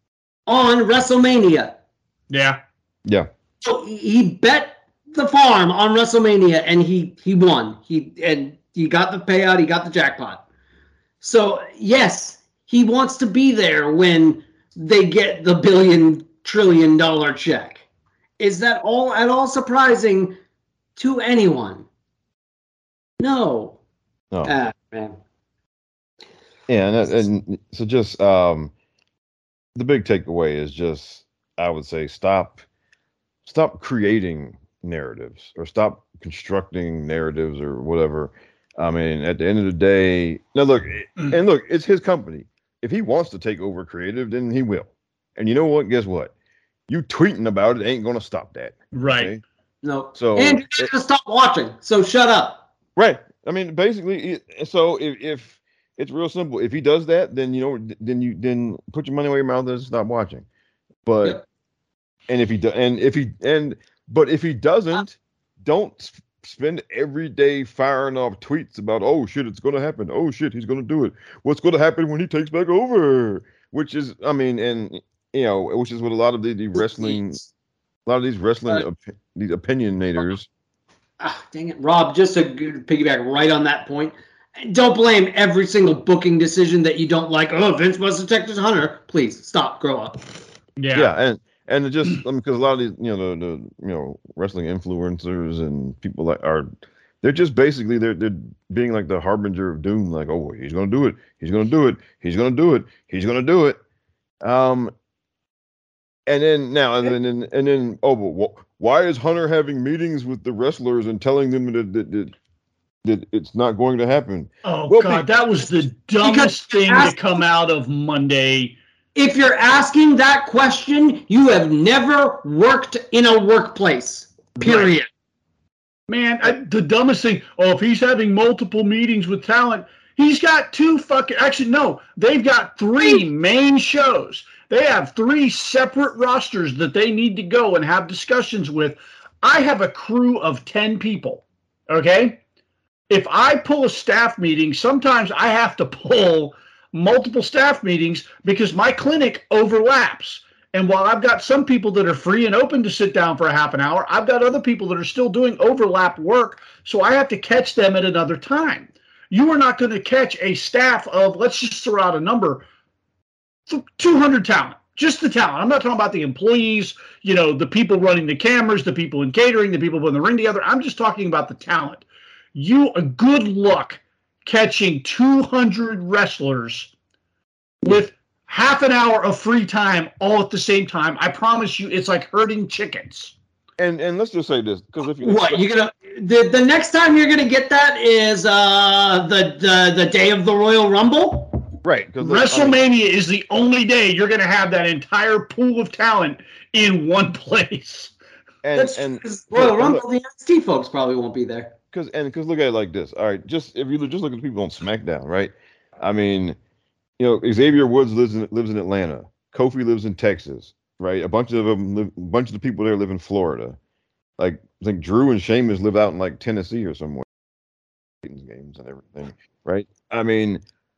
on WrestleMania. Yeah. Yeah. So he bet the farm on WrestleMania and he he won. He and he got the payout, he got the jackpot. So yes, he wants to be there when they get the billion trillion dollar check. Is that all at all surprising to anyone? No. No. Ah, man. Yeah, and, and so just um the big takeaway is just, I would say, stop stop creating narratives or stop constructing narratives or whatever. I mean, at the end of the day, now look, and look, it's his company. If he wants to take over creative, then he will. And you know what? Guess what? You tweeting about it ain't going to stop that. Right. Okay? No. So, and you have to stop watching. So shut up. Right. I mean, basically, so if, if it's real simple, if he does that, then, you know, then you then put your money where your mouth is and stop watching. But, yep. and if he do, and if he, and, but if he doesn't, don't spend every day firing off tweets about, oh shit, it's going to happen. Oh shit, he's going to do it. What's going to happen when he takes back over? Which is, I mean, and you know, which is what a lot of the, the wrestling, a lot of these wrestling, uh, op- these opinionators. Ah, dang it, Rob. Just to piggyback right on that point, don't blame every single booking decision that you don't like. Oh, Vince must have protected Hunter. Please stop. Grow up. Yeah. Yeah, and and it just I mean, because a lot of these, you know, the, the you know wrestling influencers and people that are, they're just basically they're they're being like the harbinger of doom. Like, oh, he's gonna do it. He's gonna do it. He's gonna do it. He's gonna do it. Um. And then now and then and, and then oh, but why is Hunter having meetings with the wrestlers and telling them that that, that, that it's not going to happen? Oh well, God, be, that was the dumbest thing to come out of Monday. If you're asking that question, you have never worked in a workplace. Period. Right. Man, I, the dumbest thing. Oh, if he's having multiple meetings with talent, he's got two fucking. Actually, no, they've got three main shows. They have three separate rosters that they need to go and have discussions with. I have a crew of ten people, okay? If I pull a staff meeting, sometimes I have to pull multiple staff meetings because my clinic overlaps. And while I've got some people that are free and open to sit down for a half an hour, I've got other people that are still doing overlap work, so I have to catch them at another time. You are not going to catch a staff of, let's just throw out a number, two hundred talent, just the talent. I'm not talking about the employees, you know, the people running the cameras, the people in catering, the people putting the ring together. I'm just talking about the talent. You, a good luck catching two hundred wrestlers with half an hour of free time all at the same time. I promise you, it's like herding chickens. And and let's just say this, because if you what you're gonna the, the next time you're gonna get that is uh the the, the day of the Royal Rumble. Right, because WrestleMania I mean, is the only day you're going to have that entire pool of talent in one place. And That's, and Royal Rumble, the N X T folks probably won't be there. Because and because look at it like this. All right, just if you just look at the people on SmackDown, right? I mean, you know, Xavier Woods lives in lives in Atlanta. Kofi lives in Texas, right? A bunch of them, live, a bunch of the people there live in Florida. Like I think Drew and Sheamus live out in like Tennessee or somewhere. Games and everything, right? I mean.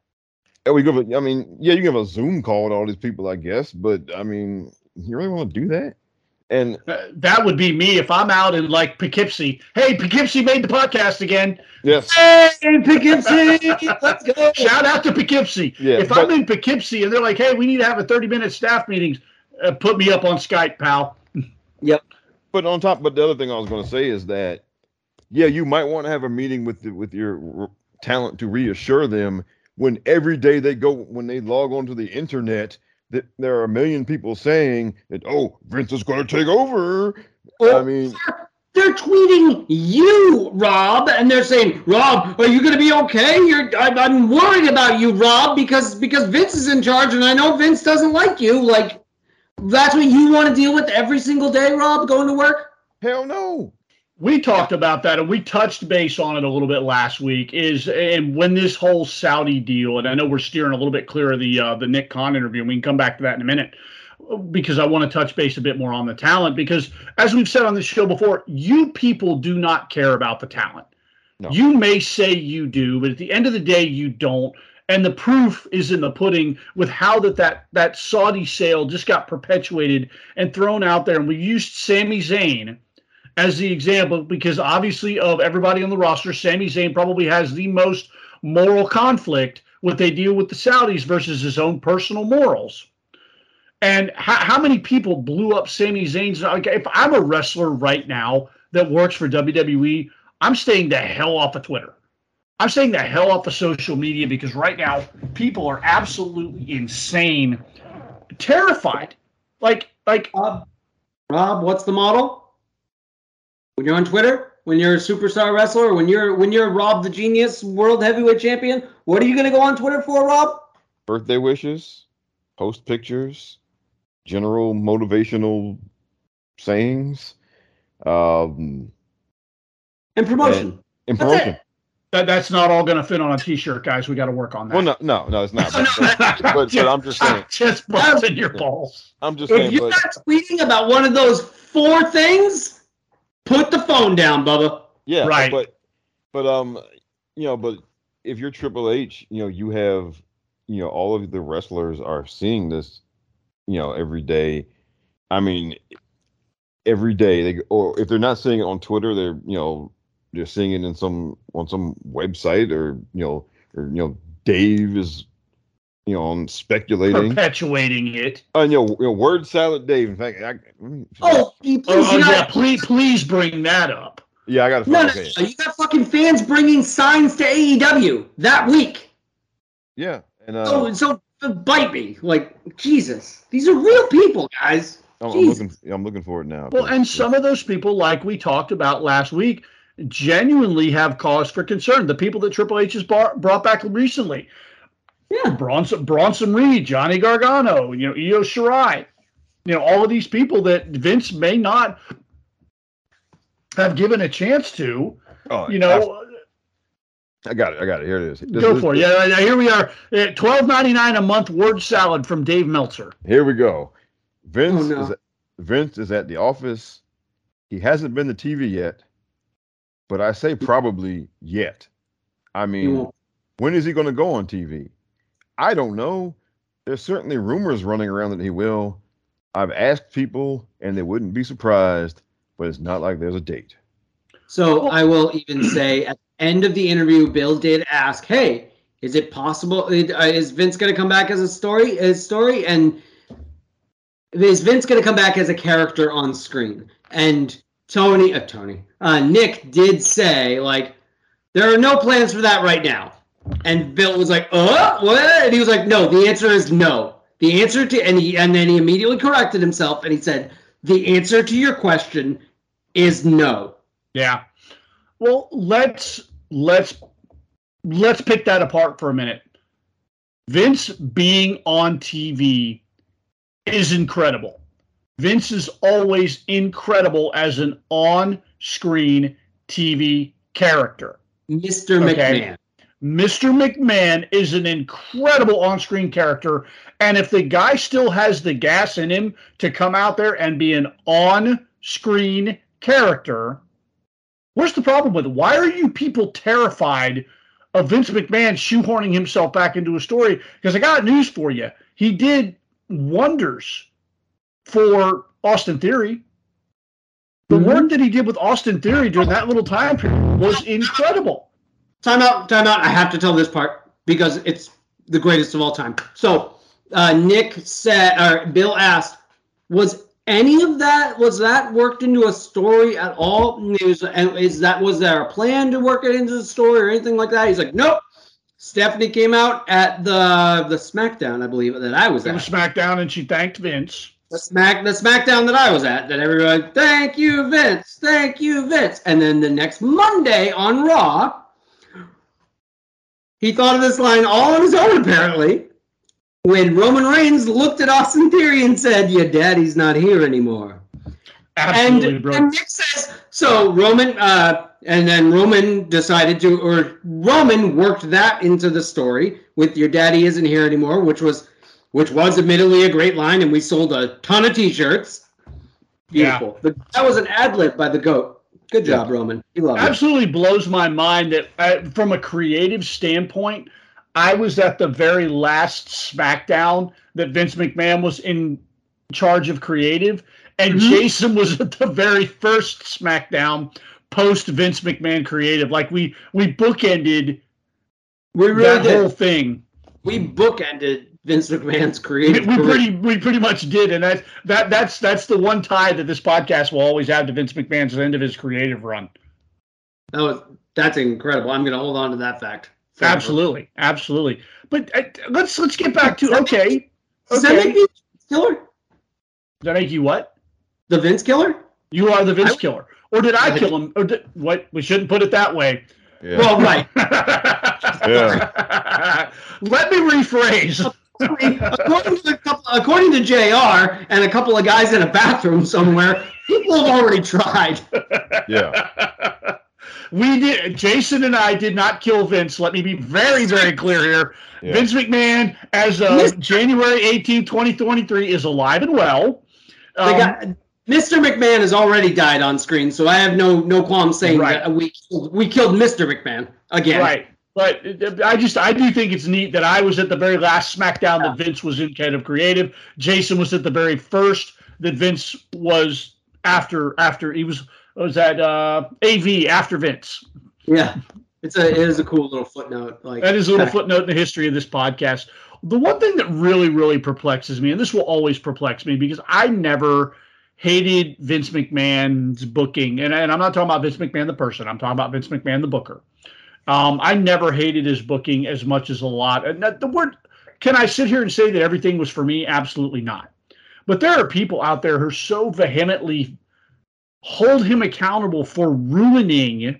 We go. I mean, yeah, you can have a Zoom call with all these people, I guess, but I mean, you really want to do that? And uh, that would be me if I'm out in like Poughkeepsie. Hey, Poughkeepsie made the podcast again. Yes. Hey, Poughkeepsie, let's go. Shout out to Poughkeepsie. Yeah, if but, I'm in Poughkeepsie and they're like, "Hey, we need to have a thirty minute staff meetings," uh, put me up on Skype, pal. Yep. But on top, but the other thing I was going to say is that, yeah, you might want to have a meeting with the, with your talent to reassure them. When every day they go, when they log onto the internet, that there are a million people saying that, oh, Vince is going to take over. Well, I mean, they're tweeting you, Rob, and they're saying, Rob, are you going to be okay? You're, I'm, I'm worried about you, Rob, because because Vince is in charge, and I know Vince doesn't like you. Like, that's what you want to deal with every single day, Rob, going to work? Hell no. We talked about that, and we touched base on it a little bit last week. Is and when this whole Saudi deal, and I know we're steering a little bit clear of the uh, the Nick Khan interview, and we can come back to that in a minute, because I want to touch base a bit more on the talent. Because as we've said on this show before, you people do not care about the talent. No. You may say you do, but at the end of the day, you don't. And the proof is in the pudding with how that that, that Saudi sale just got perpetuated and thrown out there. And we used Sami Zayn as the example, because obviously of everybody on the roster, Sami Zayn probably has the most moral conflict with they deal with the Saudis versus his own personal morals. And how, how many people blew up Sami Zayn's? If I'm a wrestler right now that works for W W E, I'm staying the hell off of Twitter. I'm staying the hell off of social media because right now people are absolutely insane, terrified. Like, like uh, Rob, what's the model? When you're on Twitter, when you're a superstar wrestler, when you're when you're Rob the Genius World Heavyweight Champion, what are you going to go on Twitter for, Rob? Birthday wishes, post pictures, general motivational sayings, um, and promotion. And, and promotion. That's, that, that's not all going to fit on a T-shirt, guys. We got to work on that. Well, no, no, no, it's not. But, but, but, but I'm just saying. Just busting your balls. I'm just if saying. If you're but, not tweeting about one of those four things, put the phone down, Bubba. Yeah, right. But, but um, you know, but if you're Triple H, you know, you have, you know, all of the wrestlers are seeing this, you know, every day. I mean, every day they, or if they're not seeing it on Twitter, they're, you know, they're seeing it in some on some website, or you know, or you know, Dave is, you know, on speculating, perpetuating it. Uh, you know, you know, word salad Dave. In fact, I, oh, please, oh, oh you yeah, got, please, please bring that up. Yeah, I got to. No, no, okay. no, you got fucking fans bringing signs to A E W that week. Yeah, and uh, so so uh, bite me, like Jesus. These are real people, guys. I'm, I'm looking. I'm looking for it now. Well, and some of those people, like we talked about last week, genuinely have cause for concern. The people that Triple H has brought, brought back recently. Yeah, Bronson, Bronson Reed, Johnny Gargano, you know, Io Shirai, you know, all of these people that Vince may not have given a chance to, oh, you know. I, I got it. I got it. Here it is. This, go this, for it. This. Yeah, here we are. twelve ninety-nine a month word salad from Dave Meltzer. Here we go. Vince, oh, no. is at, Vince is at the office. He hasn't been to T V yet, but I say probably yet. I mean, when is he going to go on T V? I don't know. There's certainly rumors running around that he will. I've asked people, and they wouldn't be surprised, but it's not like there's a date. So I will even say at the end of the interview, Bill did ask, hey, is it possible, is Vince going to come back as a story, as story? And is Vince going to come back as a character on screen? And Tony, uh, Tony, uh, Nick did say, like, there are no plans for that right now. And Bill was like, uh, what? And he was like, no, the answer is no. The answer to, and he, and then he immediately corrected himself and he said, the answer to your question is no. Yeah. Well, let's, let's, let's pick that apart for a minute. Vince being on T V is incredible. Vince is always incredible as an on-screen T V character. Mister Okay. McMahon. Mister McMahon is an incredible on-screen character, and if the guy still has the gas in him to come out there and be an on-screen character, where's the problem with it? Why are you people terrified of Vince McMahon shoehorning himself back into a story? Because I got news for you. He did wonders for Austin Theory. The mm-hmm. work that he did with Austin Theory during that little time period was incredible. Time out, time out. I have to tell this part because it's the greatest of all time. So uh, Nick said, or Bill asked, was any of that, was that worked into a story at all? Was, is that, was there a plan to work it into the story or anything like that? He's like, nope. Stephanie came out at the the SmackDown, I believe, that I was it at. was SmackDown, and she thanked Vince. The Smack, the SmackDown that I was at, that everyone, thank you, Vince, thank you, Vince. And then the next Monday on Raw, he thought of this line all on his own, apparently, when Roman Reigns looked at Austin Theory and said, your daddy's not here anymore. Absolutely, and, bro. And Nick says, so Roman, uh, and then Roman decided to, or Roman worked that into the story with your daddy isn't here anymore, which was, which was admittedly a great line, and we sold a ton of T-shirts. Beautiful. Yeah. But that was an ad-lib by the GOAT. Good job, yeah. Roman. You love Absolutely it. blows my mind that uh, from a creative standpoint, I was at the very last SmackDown that Vince McMahon was in charge of creative, and mm-hmm. Jason was at the very first SmackDown post Vince McMahon creative. Like we we bookended we really that did. whole thing. We bookended Vince McMahon's creative. We, we pretty we pretty much did, and that that that's that's the one tie that this podcast will always have to Vince McMahon's end of his creative run. That was that's incredible. I'm going to hold on to that fact. Forever. Absolutely, absolutely. But uh, let's let's get back to okay. Does okay. that make you killer? Does that make you what? The Vince killer? You are the Vince I, killer, or did I, I kill him? Or did, what? We shouldn't put it that way. Yeah. Well, right. yeah. Let me rephrase. according, to couple, according to J R and a couple of guys in a bathroom somewhere, people have already tried. Yeah. We did. Jason and I did not kill Vince. Let me be very, very clear here. Yeah. Vince McMahon, as of January eighteenth, twenty twenty-three, is alive and well. Um, the, guy, Mister McMahon has already died on screen, so I have no no qualm saying right. that we we killed Mister McMahon again. Right. But I just I do think it's neat that I was at the very last SmackDown yeah. that Vince was in head of creative. Jason was at the very first that Vince was after after he was was at uh, A V after Vince. Yeah, it's a it is a cool little footnote. Like that is a little footnote in the history of this podcast. The one thing that really really perplexes me, and this will always perplex me, because I never hated Vince McMahon's booking, and, and I'm not talking about Vince McMahon the person. I'm talking about Vince McMahon the booker. Um, I never hated his booking as much as a lot. And that, the word, can I sit here and say that everything was for me? Absolutely not. But there are people out there who so vehemently hold him accountable for ruining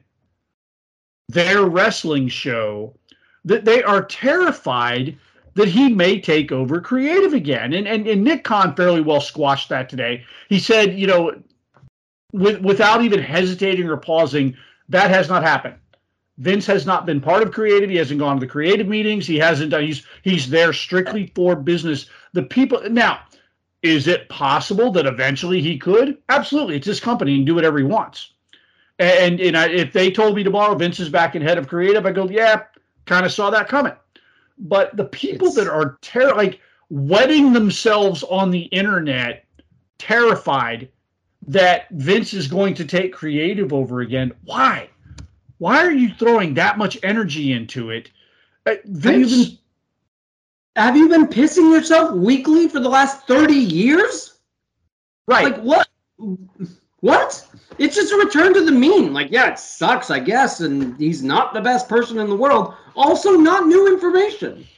their wrestling show that they are terrified that he may take over creative again. And, and, and Nick Khan fairly well squashed that today. He said, you know, with, without even hesitating or pausing, that has not happened. Vince has not been part of creative. He hasn't gone to the creative meetings. He hasn't done. He's he's there strictly for business. The people now, is it possible that eventually he could? Absolutely, it's his company and do whatever he wants. And and I, if they told me tomorrow Vince is back in head of creative, I go, yeah, kind of saw that coming. But the people it's, that are ter- like wetting themselves on the internet, terrified that Vince is going to take creative over again. Why? Why are you throwing that much energy into it? Uh, Vince, have, you been, have you been pissing yourself weekly for the last thirty years? Right. Like, what? What? It's just a return to the mean. Like, yeah, it sucks, I guess, and he's not the best person in the world. Also, not new information.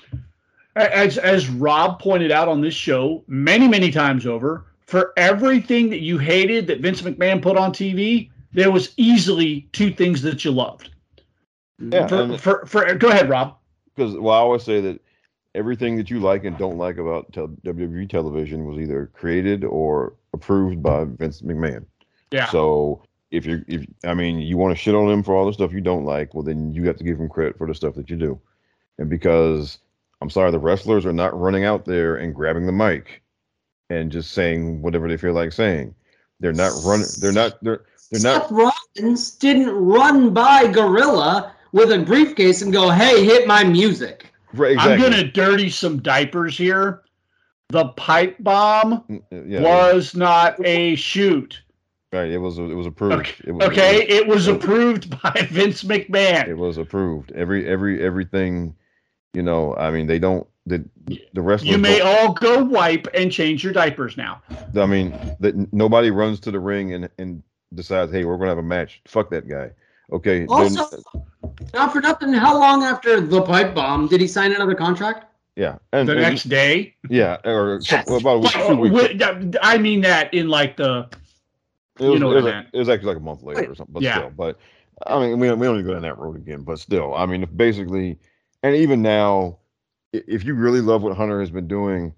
As, as Rob pointed out on this show many, many times over, for everything that you hated that Vince McMahon put on T V, there was easily two things that you loved. Yeah. For, for, for, go ahead, Rob. Because, well, I always say that everything that you like and don't like about te- W W E television was either created or approved by Vince McMahon. Yeah. So if you, if I mean, you want to shit on him for all the stuff you don't like, well, then you have to give him credit for the stuff that you do. And because, I'm sorry, the wrestlers are not running out there and grabbing the mic and just saying whatever they feel like saying. They're not running. They're not. They're. They're Seth not. Rollins didn't run by Gorilla with a briefcase and go, "Hey, hit my music." Right, exactly. I'm going to dirty some diapers here. The pipe bomb yeah, was not a shoot. Right, it was. It was approved. Okay, it was, okay, it was, it was approved by Vince McMahon. It was approved. Every every everything. You know, I mean, they don't. The the wrestlers. You may all go wipe and change your diapers now. I mean, that nobody runs to the ring and and. decides, hey, we're gonna have a match. Fuck that guy. Okay. Also, not for nothing, how long after the pipe bomb did he sign another contract? Yeah, and the and, next day. Yeah, or yes. some, about a week, two weeks. I mean that in like the. It was, you know it, was what a, it was actually like a month later or something, but yeah. still. But I mean, we don't, we don't need to go down that road again. But still, I mean, if basically, and even now, if you really love what Hunter has been doing,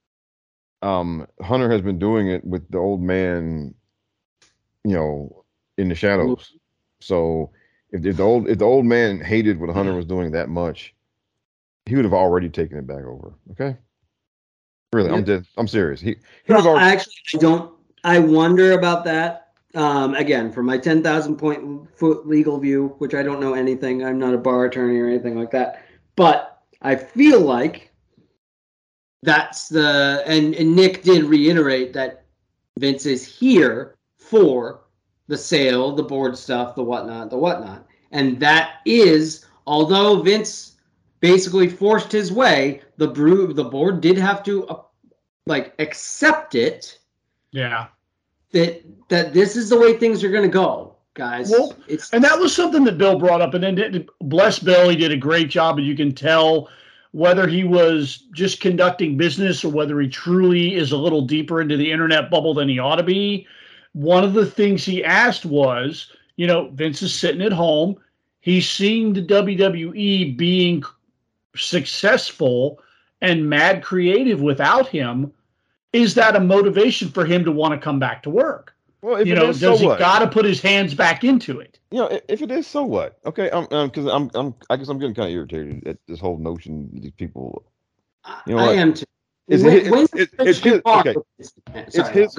um, Hunter has been doing it with the old man. You know, in the shadows. So if, if the old if the old man hated what Hunter was doing that much, he would have already taken it back over. Okay, really, yeah. I'm dead. I'm serious. He, he well, already... I actually don't. I wonder about that. Um, again, from my ten thousand point foot legal view, which I don't know anything. I'm not a bar attorney or anything like that. But I feel like that's the and, and Nick did reiterate that Vince is here for the sale, the board stuff, the whatnot, the whatnot. And that is, although Vince basically forced his way, the brew, the board did have to uh, like accept it. Yeah. That that this is the way things are going to go, guys. Well, it's and that was something that Bill brought up. And then did, bless Bill, he did a great job. And you can tell whether he was just conducting business or whether he truly is a little deeper into the internet bubble than he ought to be. One of the things he asked was, you know, Vince is sitting at home. He's seeing the W W E being successful and mad creative without him. Is that a motivation for him to want to come back to work? Well, if you it know, is, does so he what? got to put his hands back into it? You know, if it is, so what? Okay, I'm because I'm, I'm I guess I'm getting kind of irritated at this whole notion that these people. You know, I what? am too. It's, when, it, when it, it's his. Okay, it's Sorry, his. go ahead.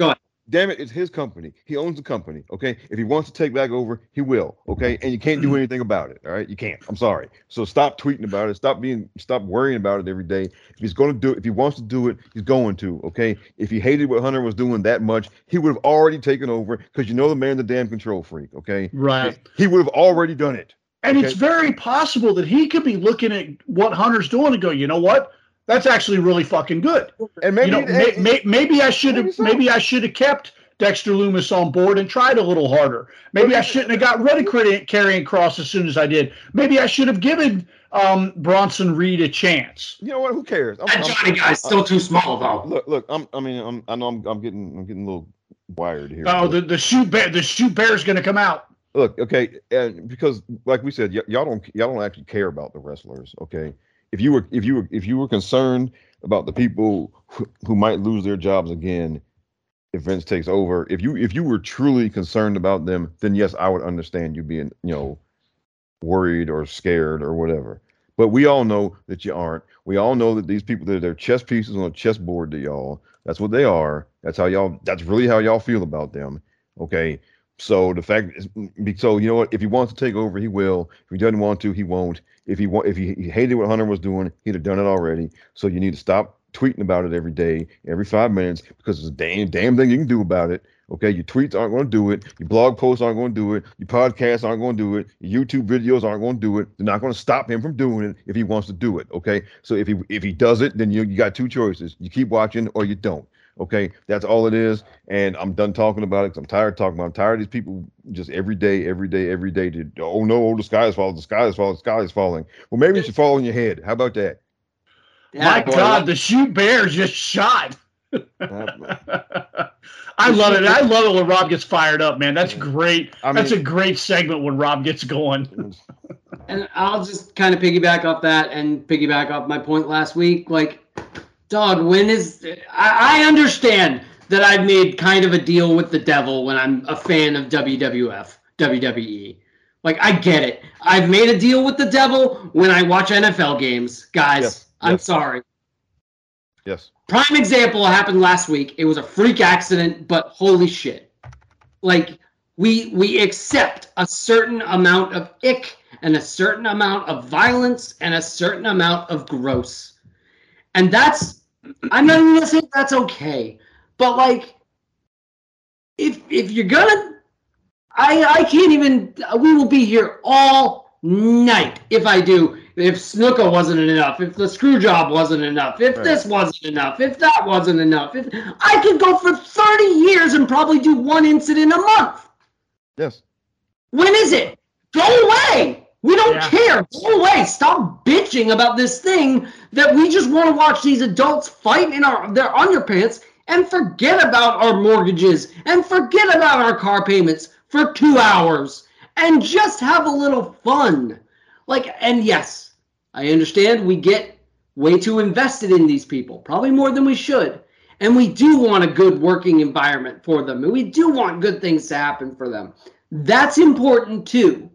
damn it, it's his company. He owns the company. Okay. If he wants to take back over, he will. Okay. And you can't do anything about it. All right. You can't. I'm sorry. So stop tweeting about it. Stop being, stop worrying about it every day. If he's going to do it, if he wants to do it, he's going to. Okay. If he hated what Hunter was doing that much, he would have already taken over because you know the man's a damn control freak. Okay. Right. He would have already done it. And okay? It's very possible that he could be looking at what Hunter's doing and go, you know what? That's actually really fucking good. And maybe, you know, hey, may, may, maybe I should have, maybe, so. maybe I should have kept Dexter Lumis on board and tried a little harder. Maybe I shouldn't have got rid of Karrion Kross as soon as I did. Maybe I should have given um, Bronson Reed a chance. You know what? Who cares? I'm, that I'm, Johnny guy's still too small, though. Look, look. I'm, I mean, I'm, I know I'm, I'm getting, I'm getting a little wired here. Oh, the the shoot bear, the shoot bear's going to come out. Look, okay, and because like we said, y- y'all don't, y'all don't actually care about the wrestlers. Okay, if you were, if you were, if you were concerned about the people who, who might lose their jobs again if Vince takes over, if you if you were truly concerned about them, then yes, I would understand you being, you know, worried or scared or whatever. But we all know that you aren't. We all know that these people, they're, they're chess pieces on a chessboard to y'all. That's what they are. That's how y'all, that's really how y'all feel about them. Okay. So the fact is, so you know what? If he wants to take over, he will. If he doesn't want to, he won't. If he want, if he, he hated what Hunter was doing, he'd have done it already. So you need to stop tweeting about it every day, every five minutes, because there's a damn damn thing you can do about it. Okay, your tweets aren't going to do it. Your blog posts aren't going to do it. Your podcasts aren't going to do it. Your YouTube videos aren't going to do it. They're not going to stop him from doing it if he wants to do it. Okay, so if he if he does it, then you you got two choices: you keep watching or you don't. Okay, that's all it is. And I'm done talking about it because I'm tired of talking about it. I'm tired of these people just every day, every day, every day. To, oh no, oh, the sky is falling, the sky is falling, the sky is falling. Well, maybe it should fall on your head. How about that? Yeah, My boy, God, what? The shoot bear just shot. I love it. I love it when Rob gets fired up, man. That's great. I mean, that's a great segment when Rob gets going. And I'll just kind of piggyback off that and piggyback off my point last week. Like, dog, when is I, I understand that I've made kind of a deal with the devil when I'm a fan of W W F, W W E. Like, I get it. I've made a deal with the devil when I watch N F L games. Guys, yes, I'm yes. sorry. Yes. Prime example happened last week. It was a freak accident, but holy shit. Like, we we accept a certain amount of ick and a certain amount of violence and a certain amount of gross. And that's, I'm not even gonna say that's okay. But like, if if you're gonna, I I can't even, we will be here all night if I do. If Snuka wasn't enough, if the screw job wasn't enough, if right. this wasn't enough, if that wasn't enough, if I could go for thirty years and probably do one incident a month. Yes. When is it? Go away. We don't yeah. care. Go away. Stop bitching about this thing that we just want to watch these adults fight in our their underpants and forget about our mortgages and forget about our car payments for two hours and just have a little fun. Like, and yes, I understand we get way too invested in these people, probably more than we should. And we do want a good working environment for them. And we do want good things to happen for them. That's important too.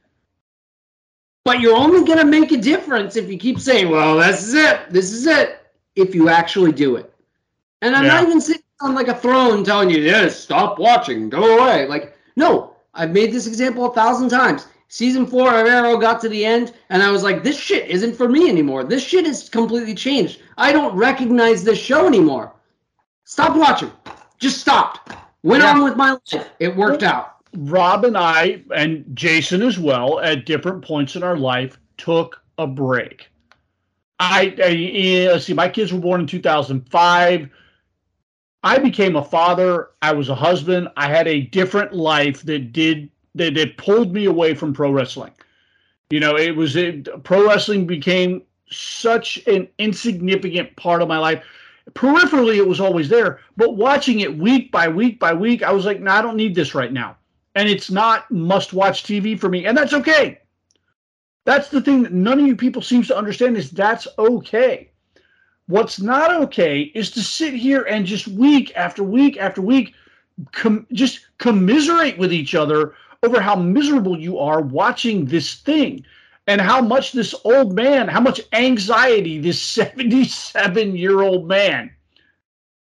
But you're only going to make a difference if you keep saying, well, this is it. This is it. If you actually do it. And I'm yeah. not even sitting on like a throne telling you, yes, stop watching, go away. Like, no, I've made this example a thousand times. Season four of Arrow got to the end, and I was like, this shit isn't for me anymore. This shit has completely changed. I don't recognize this show anymore. Stop watching. Just stopped. Went yeah. on with my life. It worked out. Rob and I, and Jason as well, at different points in our life, took a break. I, I let's see, my kids were born in two thousand five. I became a father. I was a husband. I had a different life that did that, that pulled me away from pro wrestling. You know, it was it, pro wrestling became such an insignificant part of my life. Peripherally, it was always there, but watching it week by week by week, I was like, no, nah, I don't need this right now. And it's not must-watch T V for me, and that's okay. That's the thing that none of you people seems to understand is that's okay. What's not okay is to sit here and just week after week after week com- just commiserate with each other over how miserable you are watching this thing and how much this old man, how much anxiety this seventy-seven-year-old man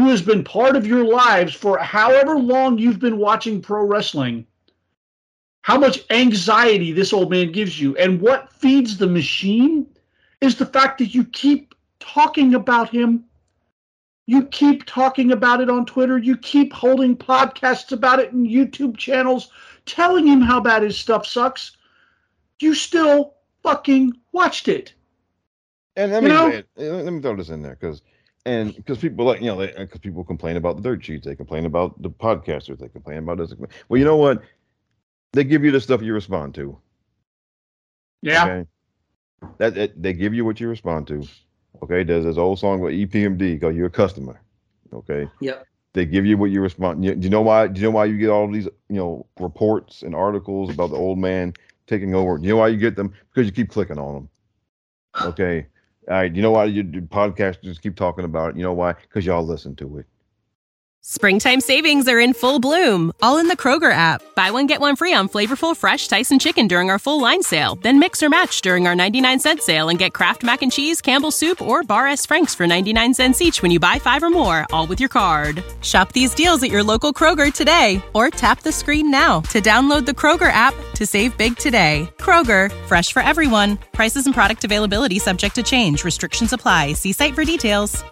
who has been part of your lives for however long you've been watching pro wrestling, how much anxiety this old man gives you. And what feeds the machine is the fact that you keep talking about him. You keep talking about it on Twitter. You keep holding podcasts about it and YouTube channels, telling him how bad his stuff sucks. You still fucking watched it. And let You me know? say it- let me throw this in there because and because people like you know because people complain about the dirt sheets, they complain about the podcasters, they complain about this. Well, you know what? They give you the stuff you respond to. Yeah. Okay? That, that they give you what you respond to. Okay, there's this old song with E P M D called "You're a Customer." Okay. Yep. They give you what you respond. You, do you know why? Do you know why you get all these you know reports and articles about the old man taking over? Do you know why you get them? Because you keep clicking on them. Okay. All right. You know why you do podcasters keep talking about it? You know why? Because y'all listen to it. Springtime savings are in full bloom, all in the Kroger app. Buy one, get one free on flavorful fresh Tyson chicken during our full line sale. Then mix or match during our ninety-nine cent sale and get Kraft Mac and Cheese, Campbell's Soup, or Bar S. Frank's for ninety-nine cents each when you buy five or more, all with your card. Shop these deals at your local Kroger today or tap the screen now to download the Kroger app to save big today. Kroger, fresh for everyone. Prices and product availability subject to change. Restrictions apply. See site for details.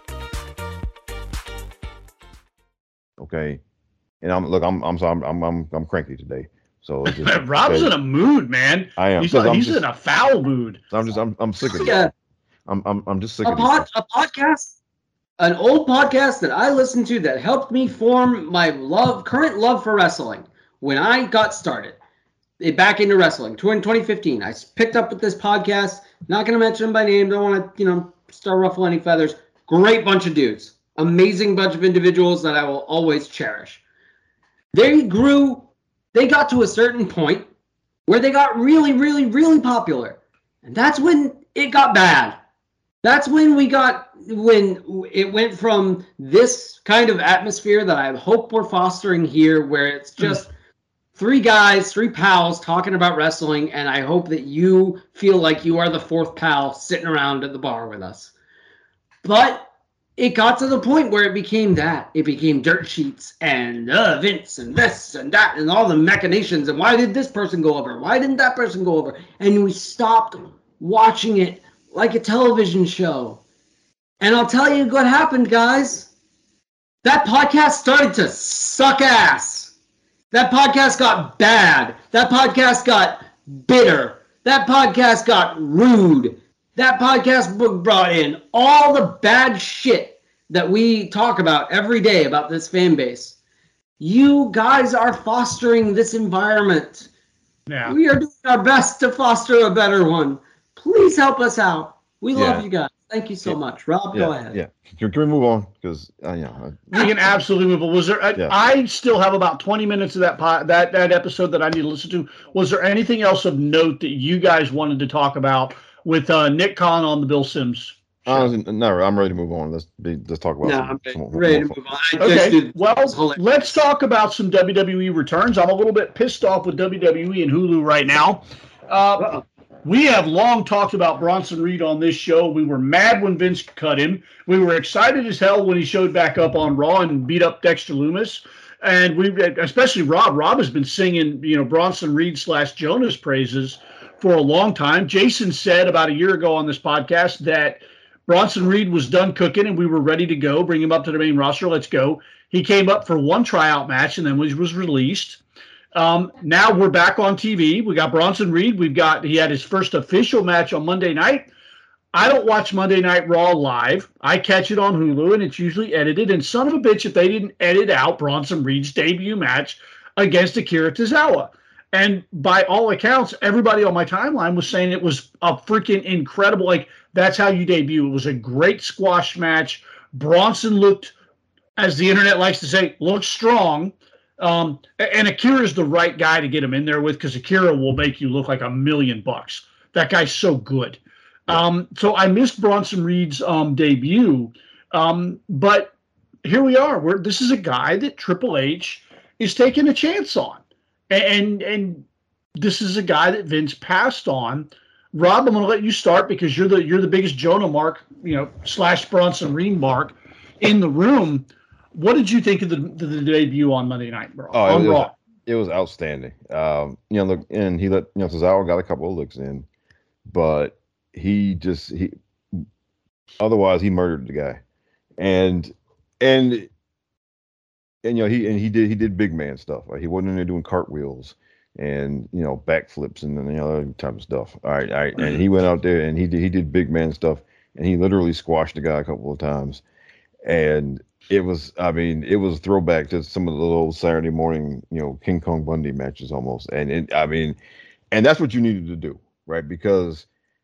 Okay. And I'm look. I'm I'm sorry. I'm I'm I'm, I'm cranky today. So it's just, Rob's okay. in a mood, man. I am. He's, 'cause I'm he's just- in a foul mood. I'm just I'm I'm sick of it. Yeah. I'm I'm I'm just sick A, of pod, it. a podcast, an old podcast that I listened to that helped me form my love, current love for wrestling when I got started it, back into wrestling. In twenty fifteen, I picked up with this podcast. Not going to mention them by name. Don't want to, you know, start ruffle any feathers. Great bunch of dudes. Amazing bunch of individuals that I will always cherish. They grew, they got to a certain point where they got really, really, really popular. And that's when it got bad. That's when we got, when it went from this kind of atmosphere that I hope we're fostering here, where it's just three guys, three pals talking about wrestling, and I hope that you feel like you are the fourth pal sitting around at the bar with us. But it got to the point where it became that. It became dirt sheets and uh, Vince and this and that and all the machinations. And why did this person go over? Why didn't that person go over? And we stopped watching it like a television show. And I'll tell you what happened, guys. That podcast started to suck ass. That podcast got bad. That podcast got bitter. That podcast got rude. That podcast brought in all the bad shit that we talk about every day about this fan base. You guys are fostering this environment. Yeah. We are doing our best to foster a better one. Please help us out. We love Yeah. you guys. Thank you so Yeah. much. Rob, Yeah, go ahead. yeah. Can, can we move on? Because uh, you know, We can absolutely move on. Was there? I, Yeah. I still have about twenty minutes of that pod, that that episode that I need to listen to. Was there anything else of note that you guys wanted to talk about with uh, Nick Khan on the Bill Sims show? honestly, no, I'm ready to move on. Let's be, let's talk about. No, some, I'm some- ready to more- move on. I just Okay, did- well, it's hilarious. let's talk about some W W E returns. I'm a little bit pissed off with W W E and Hulu right now. Uh, Uh-oh. we have long talked about Bronson Reed on this show. We were mad when Vince cut him. We were excited as hell when he showed back up on Raw and beat up Dexter Lumis. And we, especially Rob, Rob has been singing, you know, Bronson Reed slash Jonas praises for a long time. Jason said about a year ago on this podcast that Bronson Reed was done cooking and we were ready to go, bring him up to the main roster. Let's go. He came up for one tryout match and then was, was released. Um, now we're back on T V. We got Bronson Reed. We've got, he had his first official match on Monday night. I don't watch Monday Night Raw live. I catch it on Hulu and it's usually edited. And son of a bitch, if they didn't edit out Bronson Reed's debut match against Akira Tozawa. And by all accounts, everybody on my timeline was saying it was a freaking incredible, like, that's how you debut. It was a great squash match. Bronson looked, as the internet likes to say, looked strong. Um, and Akira's the right guy to get him in there with because Akira will make you look like a million bucks. That guy's so good. Um, so I missed Bronson Reed's um, debut. Um, but here we are. We're, this is a guy that Triple H is taking a chance on. And and this is a guy that Vince passed on. Rob, I'm going to let you start because you're the you're the biggest Jonah mark, you know, slash Bronson Reed mark in the room. What did you think of the, the, the debut on Monday Night Raw? Oh, on it, Raw? Was, it was outstanding. Um, you know, look, and he let you know Cesaro got a couple of licks in, but he just he otherwise he murdered the guy, and and and you know he and he did he did big man stuff. Right? He wasn't in there doing cartwheels and you know backflips and you know other type of stuff. All right, all right, and he went out there and he did he did big man stuff, and he literally squashed the guy a couple of times, and it was I mean it was a throwback to some of the old Saturday morning you know King Kong Bundy matches almost, and it, I mean, and that's what you needed to do, right? Because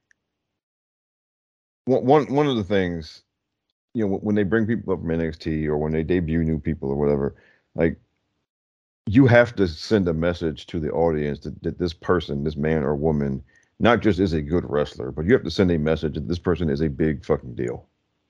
one one one of the things, you know, when they bring people up from N X T or when they debut new people or whatever, like you have to send a message to the audience that, that this person, this man or woman, not just is a good wrestler, but you have to send a message that this person is a big fucking deal.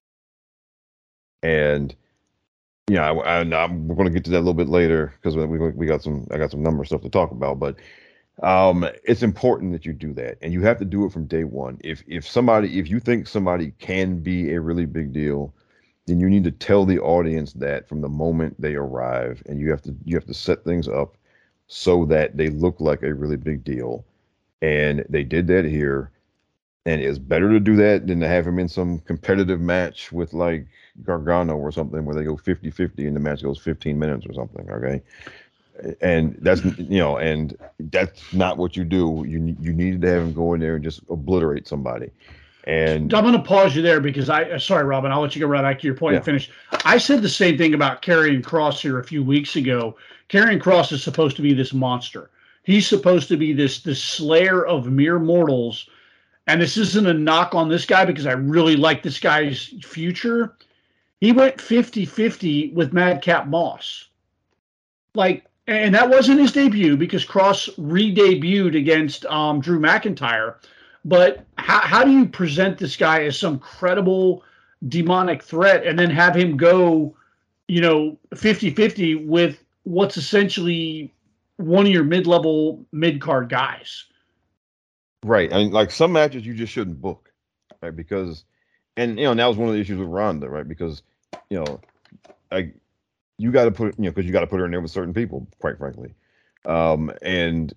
And yeah, I, I, I'm, we're going to get to that a little bit later because we we got some I got some number stuff to talk about, but um, it's important that you do that, and you have to do it from day one. If if somebody if you think somebody can be a really big deal, then you need to tell the audience that from the moment they arrive, and you have to you have to set things up so that they look like a really big deal. And they did that here, and it's better to do that than to have him in some competitive match with like Gargano or something where they go fifty-fifty and the match goes fifteen minutes or something. Okay, and that's you know, and that's not what you do. You you needed to have him go in there and just obliterate somebody. And I'm going to pause you there because I, sorry, Robin, I'll let you go right back to your point yeah. and finish. I said the same thing about Karrion Kross here a few weeks ago. Karrion Kross is supposed to be this monster. He's supposed to be this, this slayer of mere mortals. And this isn't a knock on this guy because I really like this guy's future. He went fifty-fifty with Madcap Moss. Like, and that wasn't his debut because Kross re-debuted against um, Drew McIntyre. But how, how do you present this guy as some credible demonic threat and then have him go, you know, fifty-fifty with what's essentially one of your mid-level mid-card guys? Right. I mean, like some matches you just shouldn't book, right? Because, and, you know, and that was one of the issues with Ronda, right? Because, you know, like you got to put, you know, because you got to put her in there with certain people, quite frankly. Um, and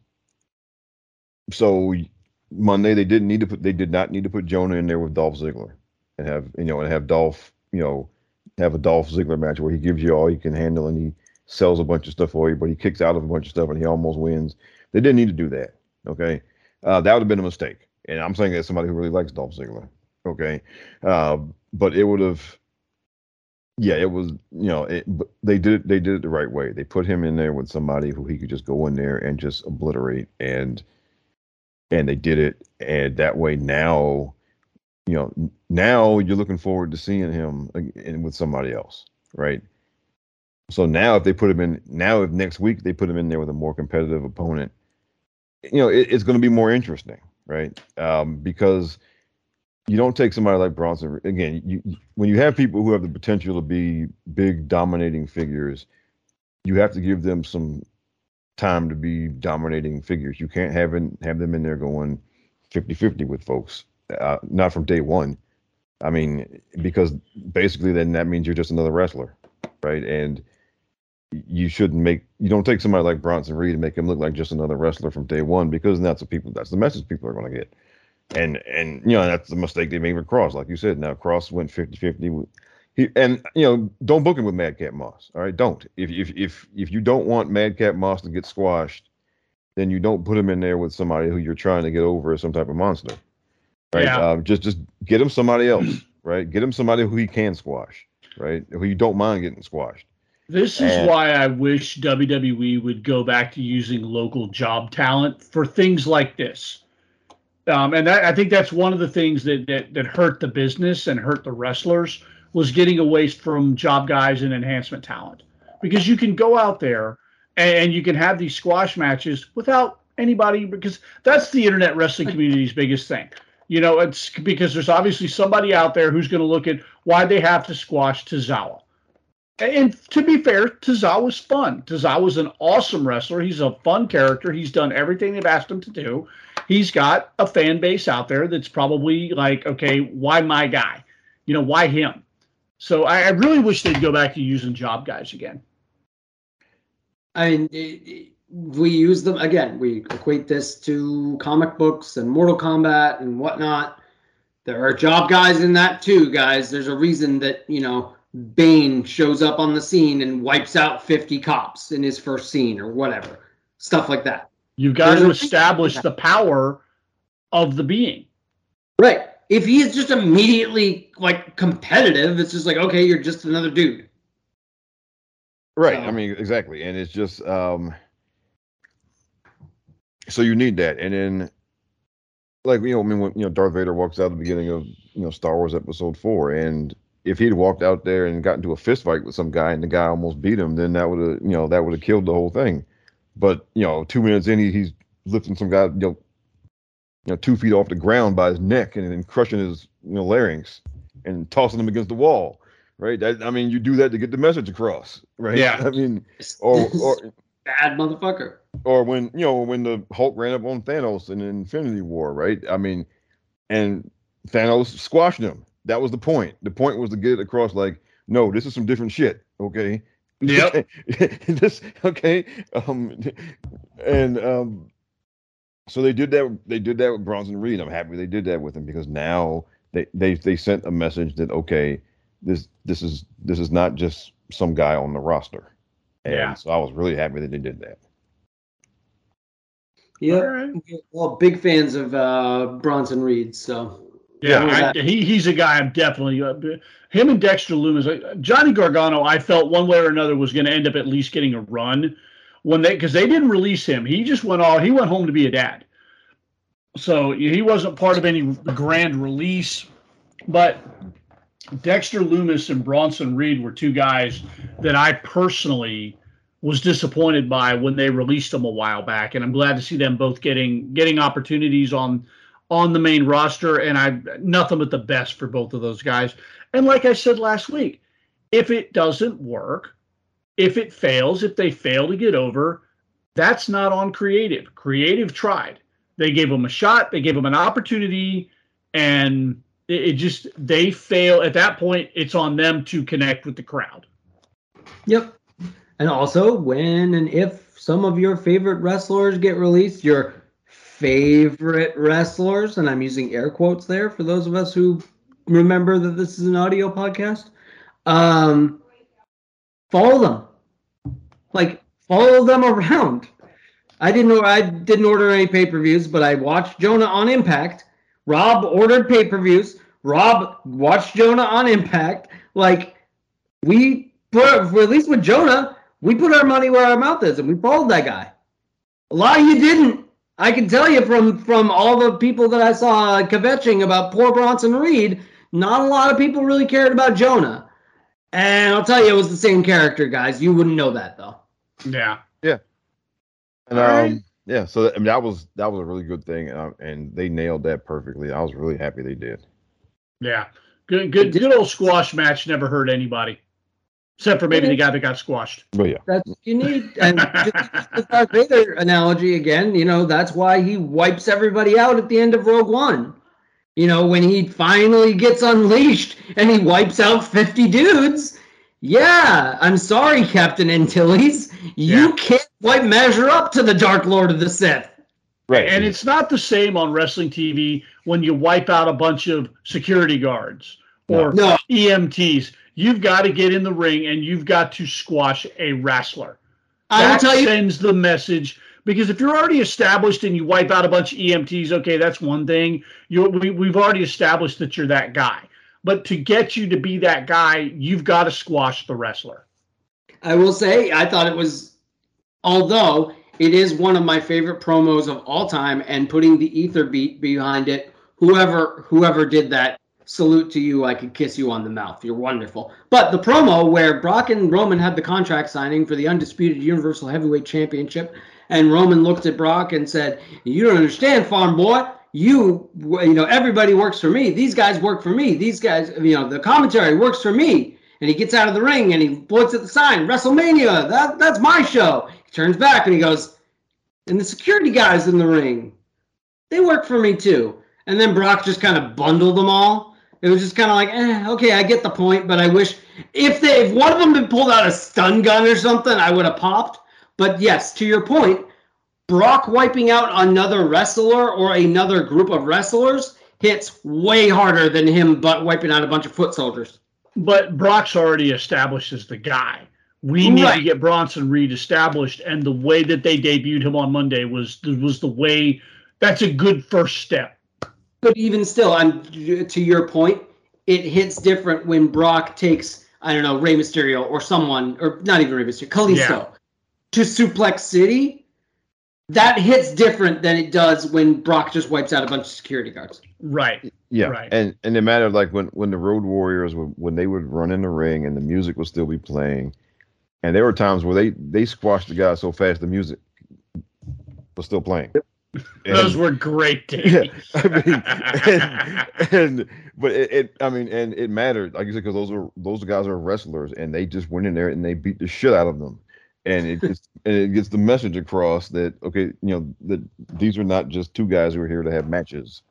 so Monday they didn't need to put, they did not need to put Jonah in there with Dolph Ziggler and have, you know, and have Dolph, you know, have a Dolph Ziggler match where he gives you all he can handle and he sells a bunch of stuff for you, but he kicks out of a bunch of stuff and he almost wins. They didn't need to do that. Okay. Uh, that would have been a mistake. And I'm saying that as somebody who really likes Dolph Ziggler. Okay. Uh, but it would have, yeah, it was, you know, it, but they did, they did it the right way. They put him in there with somebody who he could just go in there and just obliterate, and, and they did it. And that way now, you know, now you're looking forward to seeing him in, with somebody else. Right. So now if they put him in, now if next week they put him in there with a more competitive opponent, you know, it, it's going to be more interesting, right? Um, because you don't take somebody like Bronson. Again, you, you, when you have people who have the potential to be big, dominating figures, you have to give them some time to be dominating figures. You can't have, in, have them in there going fifty-fifty with folks, uh, not from day one. I mean, because basically then that means you're just another wrestler, right? And you shouldn't make, you don't take somebody like Bronson Reed and make him look like just another wrestler from day one, because that's what people, that's the message people are going to get. And, and, you know, that's the mistake they made with Kross. Like you said, now Kross went fifty-fifty. He, and, you know, don't book him with Madcap Moss. All right. Don't, if, if, if, if you don't want Madcap Moss to get squashed, then you don't put him in there with somebody who you're trying to get over as some type of monster. Right. Yeah. Um, just, just get him somebody else, right? Get him somebody who he can squash, right? Who you don't mind getting squashed. This is and, why I wish W W E would go back to using local job talent for things like this. Um, and that, I think that's one of the things that, that that hurt the business and hurt the wrestlers, was getting away from job guys and enhancement talent. Because you can go out there and, and you can have these squash matches without anybody, because that's the internet wrestling community's biggest thing. You know, it's because there's obviously somebody out there who's going to look at why they have to squash Tozawa. And to be fair, Tozawa's fun. Tozawa's an awesome wrestler. He's a fun character. He's done everything they've asked him to do. He's got a fan base out there that's probably like, okay, why my guy? You know, why him? So I, I really wish they'd go back to using job guys again. I mean, it, it, we use them again. We equate this to comic books and Mortal Kombat and whatnot. There are job guys in that too, guys. There's a reason that, you know, Bane shows up on the scene and wipes out fifty cops in his first scene or whatever. Stuff like that. You've got There's to establish the power of the being. Right. If he is just immediately like competitive, it's just like, okay, you're just another dude. Right. So. I mean, exactly. And it's just, um, so you need that. And then, like, you know, I mean, when, you know, Darth Vader walks out at the beginning of, you know, Star Wars Episode four, and if he'd walked out there and got into a fist fight with some guy and the guy almost beat him, then that would have, you know, that would have killed the whole thing. But, you know, two minutes in, he, he's lifting some guy, you know, you know, two feet off the ground by his neck and then crushing his, you know, larynx and tossing him against the wall. Right. That, I mean, you do that to get the message across. Right. Yeah. I mean, or, or bad motherfucker. Or when, you know, when the Hulk ran up on Thanos in Infinity War. Right. I mean, and Thanos squashed him. That was the point. The point was to get it across like, no, this is some different shit. Okay. Yep. this okay. Um, and um, so they did that. They did that with Bronson Reed. I'm happy they did that with him because now they they they sent a message that okay, this this is this is not just some guy on the roster. And yeah. So I was really happy that they did that. Yeah. Right. Well, big fans of uh, Bronson Reed. So. Yeah, I, he he's a guy I'm definitely uh, him and Dexter Lumis. Uh, Johnny Gargano, I felt one way or another was going to end up at least getting a run when they because they didn't release him. He just went all he went home to be a dad, so he wasn't part of any grand release. But Dexter Lumis and Bronson Reed were two guys that I personally was disappointed by when they released them a while back, and I'm glad to see them both getting getting opportunities on. on the main roster, and I nothing but the best for both of those guys. And like I said last week, if it doesn't work, if it fails, if they fail to get over, that's not on creative. Creative tried. They gave them a shot. They gave them an opportunity, and it, it just they fail. At that point, it's on them to connect with the crowd. Yep. And also, when and if some of your favorite wrestlers get released, your favorite wrestlers, and I'm using air quotes there for those of us who remember that this is an audio podcast, um, follow them. Like, follow them around. I didn't I didn't order any pay-per-views, but I watched Jonah on Impact. Rob ordered pay-per-views. Rob watched Jonah on Impact. Like, we put, at least with Jonah, we put our money where our mouth is, and we followed that guy. A lot of you didn't. I can tell you from, from all the people that I saw kvetching about poor Bronson Reed, not a lot of people really cared about Jonah. And I'll tell you, it was the same character, guys. You wouldn't know that, though. Yeah. Yeah. And, um, right. yeah, so that, I mean, that was that was a really good thing, uh, and they nailed that perfectly. I was really happy they did. Yeah. Good, good, good old squash match. Never hurt anybody. Except for maybe the guy that got squashed. But yeah. That's what you need. And just the Darth Vader analogy again, you know, that's why he wipes everybody out at the end of Rogue One. You know, when he finally gets unleashed and he wipes out fifty dudes. Yeah, I'm sorry, Captain Antilles. You yeah. can't quite measure up to the Dark Lord of the Sith. Right. And it's not the same on wrestling T V when you wipe out a bunch of security guards or no. E M Ts. You've got to get in the ring and you've got to squash a wrestler. I That will tell you, sends the message. Because if you're already established and you wipe out a bunch of E M Ts, okay, that's one thing. You we, we've already established that you're that guy. But to get you to be that guy, you've got to squash the wrestler. I will say, I thought it was, although it is one of my favorite promos of all time, and putting the ether beat behind it, whoever whoever did that, salute to you. I could kiss you on the mouth. You're wonderful. But the promo where Brock and Roman had the contract signing for the undisputed Universal Heavyweight Championship, and Roman looked at Brock and said, "You don't understand, farm boy. You, you know, everybody works for me. These guys work for me. These guys, you know, the commentary works for me." And he gets out of the ring and he points at the sign, WrestleMania. That that's my show. He turns back and he goes, "And the security guys in the ring, they work for me too." And then Brock just kind of bundled them all. It was just kind of like, eh, okay, I get the point, but I wish if they if one of them had pulled out a stun gun or something, I would have popped. But yes, to your point, Brock wiping out another wrestler or another group of wrestlers hits way harder than him but wiping out a bunch of foot soldiers. But Brock's already established as the guy. We need right. to get Bronson Reed established, and the way that they debuted him on Monday was was the way. That's a good first step. But even still, I'm, to your point, it hits different when Brock takes, I don't know, Rey Mysterio or someone, or not even Rey Mysterio, Kalisto, yeah. to Suplex City. That hits different than it does when Brock just wipes out a bunch of security guards. Right. Yeah. Right. And and it mattered like when, when the Road Warriors, would, when they would run in the ring and the music would still be playing. And there were times where they, they squashed the guy so fast the music was still playing. And, those were great days. Yeah, I mean, and, and but it, it, I mean, and it mattered, like you said, because those are those guys are wrestlers, and they just went in there and they beat the shit out of them, and it gets and it gets the message across that okay, you know, that these are not just two guys who are here to have matches.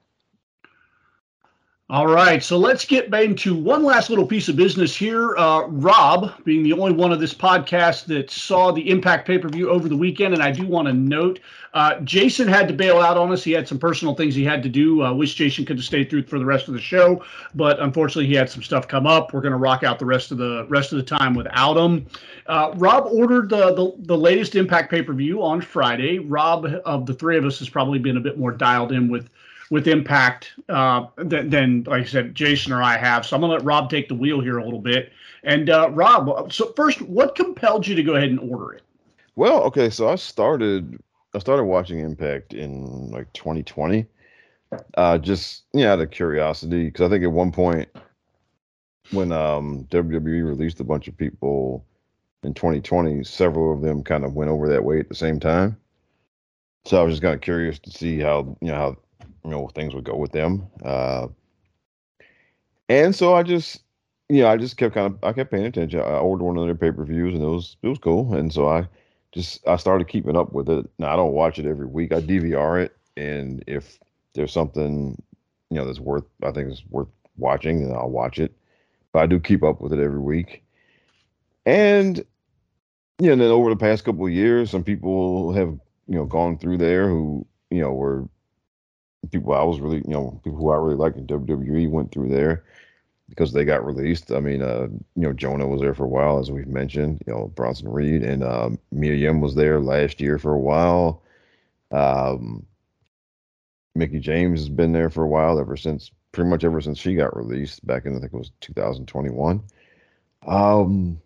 All right, so let's get into one last little piece of business here. Uh, Rob, being the only one of this podcast that saw the Impact pay-per-view over the weekend, and I do want to note, uh, Jason had to bail out on us. He had some personal things he had to do. I uh, wish Jason could have stayed through for the rest of the show, but unfortunately he had some stuff come up. We're going to rock out the rest of the rest of the time without him. Uh, Rob ordered the, the the latest Impact pay-per-view on Friday. Rob, of the three of us, has probably been a bit more dialed in with with Impact uh, than, than, like I said, Jason or I have. So I'm going to let Rob take the wheel here a little bit. And uh, Rob, so first, what compelled you to go ahead and order it? Well, okay, so I started I started watching Impact in like twenty twenty, uh, just you know, out of curiosity, because I think at one point when um, W W E released a bunch of people in twenty twenty, several of them kind of went over that way at the same time. So I was just kind of curious to see how you know how. you know, things would go with them. Uh, and so I just, you know, I just kept kind of, I kept paying attention. I ordered one of their pay-per-views and it was, it was cool. And so I just, I started keeping up with it. Now I don't watch it every week. I D V R it. And if there's something, you know, that's worth, I think is worth watching, then I'll watch it. But I do keep up with it every week. And, you know, and then over the past couple of years, some people have, you know, gone through there who, you know, were, people I was really, you know, people who I really liked in W W E went through there because they got released. I mean, uh, you know, Jonah was there for a while, as we've mentioned, you know, Bronson Reed, and uh, Mia Yim was there last year for a while. Um, Mickie James has been there for a while, ever since, pretty much ever since she got released back in, I think it was two thousand twenty-one. Um,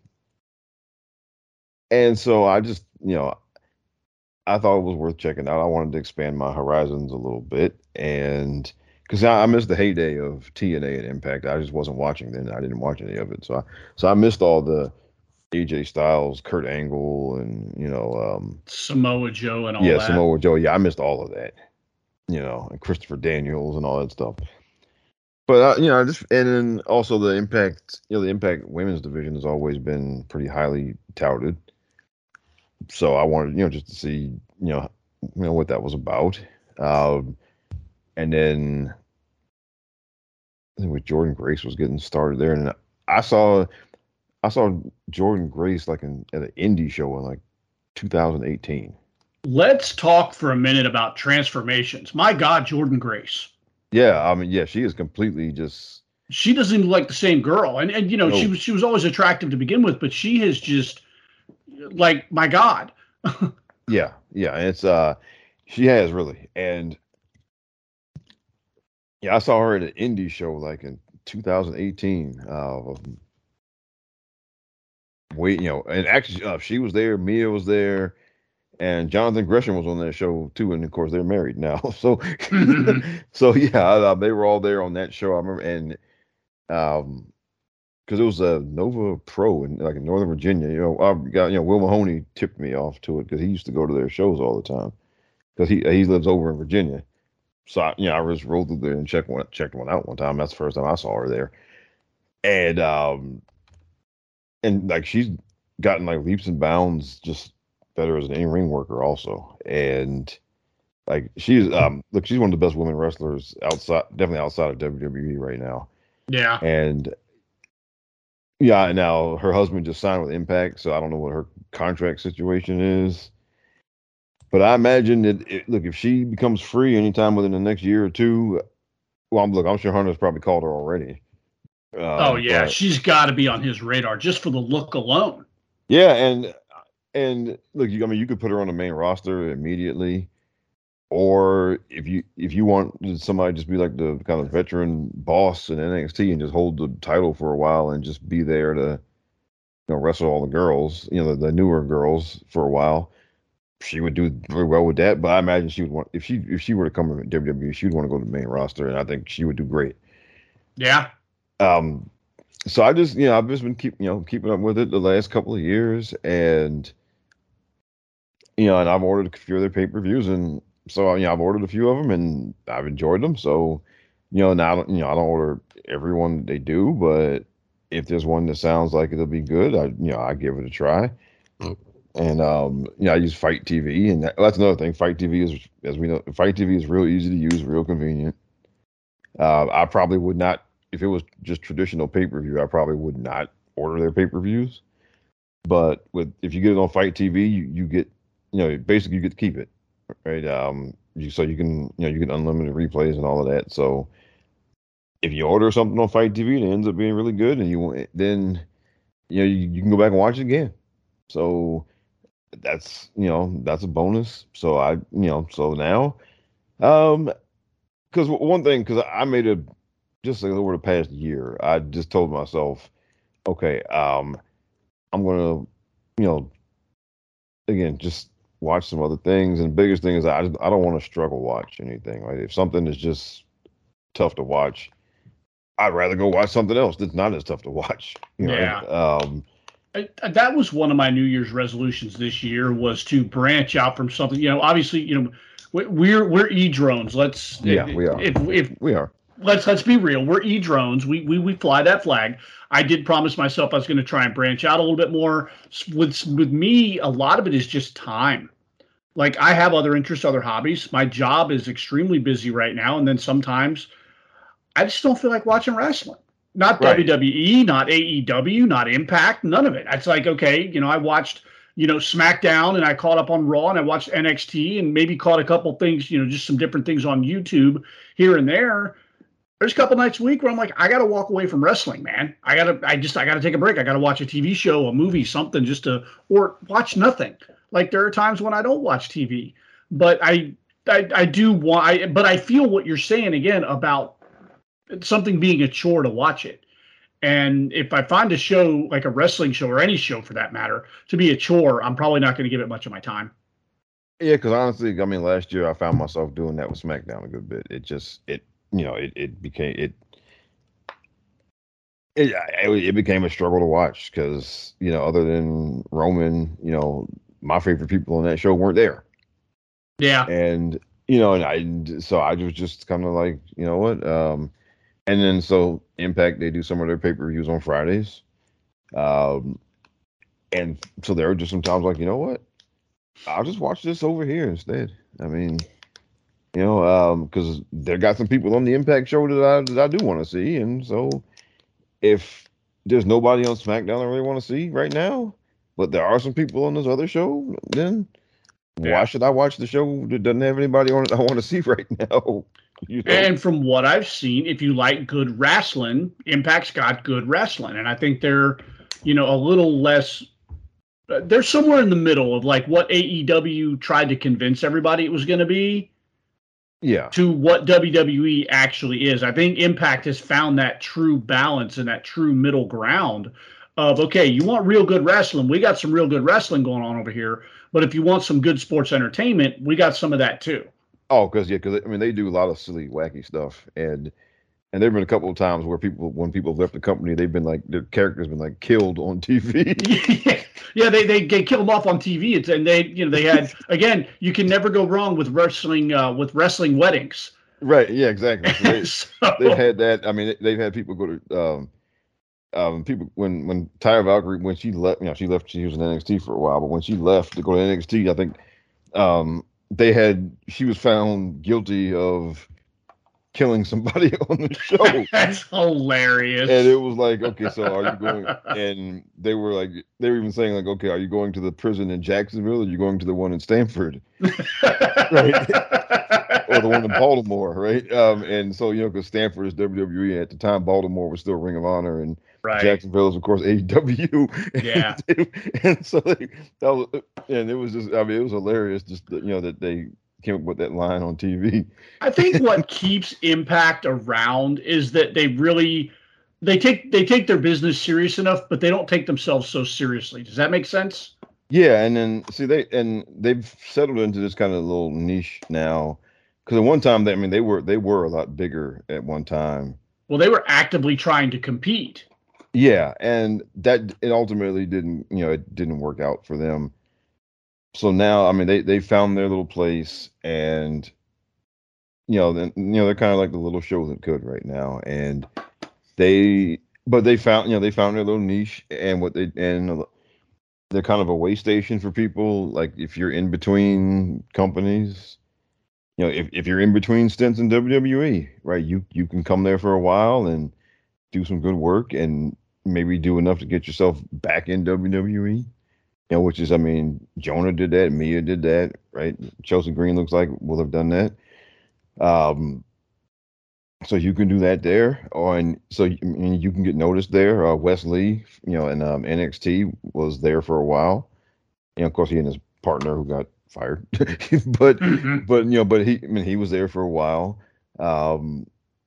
and so I just, you know, I thought it was worth checking out. I wanted to expand my horizons a little bit, and because I, I missed the heyday of T N A and Impact, I just wasn't watching then. I didn't watch any of it, so I so I missed all the A J Styles, Kurt Angle, and you know um, Samoa Joe and all yeah, that. Samoa Joe. Yeah, I missed all of that. You know, and Christopher Daniels and all that stuff. But uh, you know, I just and then also the Impact, you know, the Impact Women's division has always been pretty highly touted. So I wanted, you know, just to see, you know, you know what that was about. Um, and then I think with Jordynne Grace was getting started there, and I saw, I saw Jordynne Grace like in, at an indie show in like two thousand eighteen. Let's talk for a minute about transformations. My God, Jordynne Grace. Yeah, I mean, yeah, she is completely just. She doesn't even look like the same girl, and and you know, no. she was she was always attractive to begin with, but she has just. Like, my God. yeah, yeah. It's uh she has really. And yeah, I saw her at an indie show like in two thousand eighteen. Uh wait, you know, and actually uh, she was there, Mia was there, and Jonathan Gresham was on that show too, and of course they're married now. So so yeah, uh, they were all there on that show. I remember, and um because it was a Nova Pro in like in Northern Virginia. You know, I got you know Will Mahoney tipped me off to it because he used to go to their shows all the time because he he lives over in Virginia. So I, you know, I just rolled through there and checked one checked one out one time. That's the first time I saw her there, and um, and like she's gotten like leaps and bounds, just better as an in-ring worker also, and like she's um look she's one of the best women wrestlers outside, definitely outside of W W E right now. Yeah. And yeah, now her husband just signed with Impact, so I don't know what her contract situation is. But I imagine that, it, look, if she becomes free anytime within the next year or two, well, I'm, look, I'm sure Hunter's probably called her already. Um, oh, yeah. but, she's got to be on his radar just for the look alone. Yeah, and and look, you, I mean, you could put her on the main roster immediately, or if you if you want somebody to just be like the kind of veteran boss in N X T and just hold the title for a while and just be there to, you know, wrestle all the girls, you know, the, the newer girls for a while. She would do very well with that, but I imagine she would want, if she if she were to come to W W E, she would want to go to the main roster, and I think she would do great. Yeah. Um. So I just, you know, I've just been keep, you know, keeping up with it the last couple of years, and you know, and I've ordered a few of their pay per views, and so you know, I've ordered a few of them, and I've enjoyed them. So, you know, now you know, I don't order every one they do, but if there's one that sounds like it'll be good, I you know, I give it a try. And um, you know, I use Fight T V, and that, that's another thing. Fight T V is, as we know, Fight T V is real easy to use, real convenient. Uh, I probably would not, if it was just traditional pay per view, I probably would not order their pay per views. But with if you get it on Fight T V, you, you get, you know, basically you get to keep it, right? Um, you so you can, you know, you get unlimited replays and all of that. So if you order something on Fight T V and it ends up being really good, and you then, you know, you, you can go back and watch it again. So that's, you know, that's a bonus. So I, you know, so now, um, because one thing, because I made a, just like over the past year, I just told myself, okay, um, I'm gonna, you know, again, just watch some other things. And the biggest thing is I just, I don't want to struggle watch anything. Right? If something is just tough to watch, I'd rather go watch something else that's not as tough to watch. You know? Yeah. Um, I, that was one of my New Year's resolutions this year, was to branch out from something. You know, obviously, you know, we're we're e drones. Let's yeah, if, we are. If, if we are. Let's let's be real. We're e drones. We we we fly that flag. I did promise myself I was going to try and branch out a little bit more. With with me, a lot of it is just time. Like, I have other interests, other hobbies. My job is extremely busy right now, and then sometimes I just don't feel like watching wrestling. Not right. W W E, not A E W, not Impact, none of it. It's like, okay, you know, I watched, you know, SmackDown, and I caught up on Raw, and I watched N X T, and maybe caught a couple things, you know, just some different things on YouTube here and there. There's a couple nights a week where I'm like, I got to walk away from wrestling, man. I got to, I just, I got to take a break. I got to watch a T V show, a movie, something, just to, or watch nothing. Like, there are times when I don't watch T V, but I, I, I do want, I, but I feel what you're saying again about something being a chore to watch it. And if I find a show, like a wrestling show or any show for that matter, to be a chore, I'm probably not going to give it much of my time. Yeah, because honestly, I mean, last year I found myself doing that with SmackDown a good bit. It just, it, you know, it, it became, it, it, it became a struggle to watch because, you know, other than Roman, you know, my favorite people on that show weren't there. Yeah. And, you know, and I, so I was just kind of like, you know what, um, and then so Impact, they do some of their pay-per-views on Fridays. Um, and so there were just some times like, you know what? I'll just watch this over here instead. I mean, you know, um, because they got some people on the Impact show that I, that I do want to see. And so if there's nobody on SmackDown I really want to see right now, but there are some people on this other show, then yeah. Why should I watch the show that doesn't have anybody on it I want to see right now? You know? And from what I've seen, if you like good wrestling, Impact's got good wrestling. And I think they're, you know, a little less, they're somewhere in the middle of like what A E W tried to convince everybody it was going to be. Yeah. To what W W E actually is. I think Impact has found that true balance and that true middle ground of, okay, you want real good wrestling. We got some real good wrestling going on over here. But if you want some good sports entertainment, we got some of that too. Oh, because yeah, because I mean they do a lot of silly, wacky stuff, and and there've been a couple of times where people, when people have left the company, they've been like their characters been like killed on T V. yeah, yeah, they they they killed them off on T V. It's, and they you know they had again, you can never go wrong with wrestling uh, with wrestling weddings. Right. Yeah. Exactly. So they, so, they've had that. I mean, they've had people go to um, um people when when Tyra Valkyrie, when she left, you know, she left. She was in N X T for a while, but when she left to go to N X T, I think um. they had, she was found guilty of killing somebody on the show. That's hilarious. And it was like, okay, so are you going? And they were like, they were even saying like, okay, are you going to the prison in Jacksonville, or are you going to the one in Stanford, right? Or the one in Baltimore, right? Um, and so, you know, because Stanford is W W E at the time, Baltimore was still Ring of Honor, and right. Jacksonville is, of course, A E W. Yeah. and, and so they, that was, and it was just, I mean, it was hilarious, just you know that they came up with that line on T V. I think what keeps Impact around is that they really they take they take their business serious enough, but they don't take themselves so seriously. Does that make sense? Yeah, and then see they and they've settled into this kind of little niche now. Because at one time, they, I mean, they were they were a lot bigger at one time. Well, they were actively trying to compete. Yeah, and that it ultimately didn't, you know, it didn't work out for them. So now, I mean, they they found their little place, and you know, then you know they're kind of like the little show that could right now, and they, but they found, you know, they found their little niche, and what they and they're kind of a way station for people. Like if you're in between companies. You know, if, if you're in between stints in W W E, right, you you can come there for a while and do some good work and maybe do enough to get yourself back in W W E. You know, which is, I mean, Jonah did that, Mia did that, right? Chelsea Green looks like will have done that. Um, so you can do that there, or and so I mean, you can get noticed there. Uh, Wes Lee, you know, and um, N X T was there for a while. You know, of course, he and his partner who got fired, but Mm-hmm. but you know, but he, I mean, he was there for a while. Um,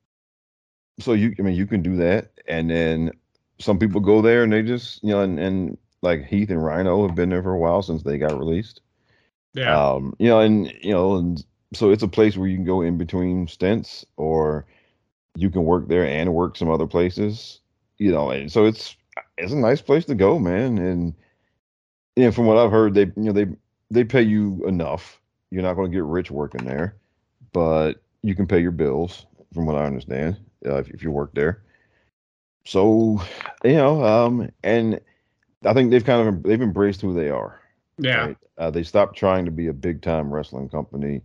so you, I mean, you can do that, and then some people go there and they just, you know, and and like Heath and Rhino have been there for a while since they got released. Yeah. Um, you know, and you know, and so it's a place where you can go in between stints, or you can work there and work some other places. You know, and so it's it's a nice place to go, man. And you know, from what I've heard, they you know they they pay you enough. You're not going to get rich working there, but you can pay your bills, from what I understand, uh, if, if you work there. So, you know, um, and I think they've kind of they've embraced who they are. Yeah. Right? Uh, they stopped trying to be a big time wrestling company,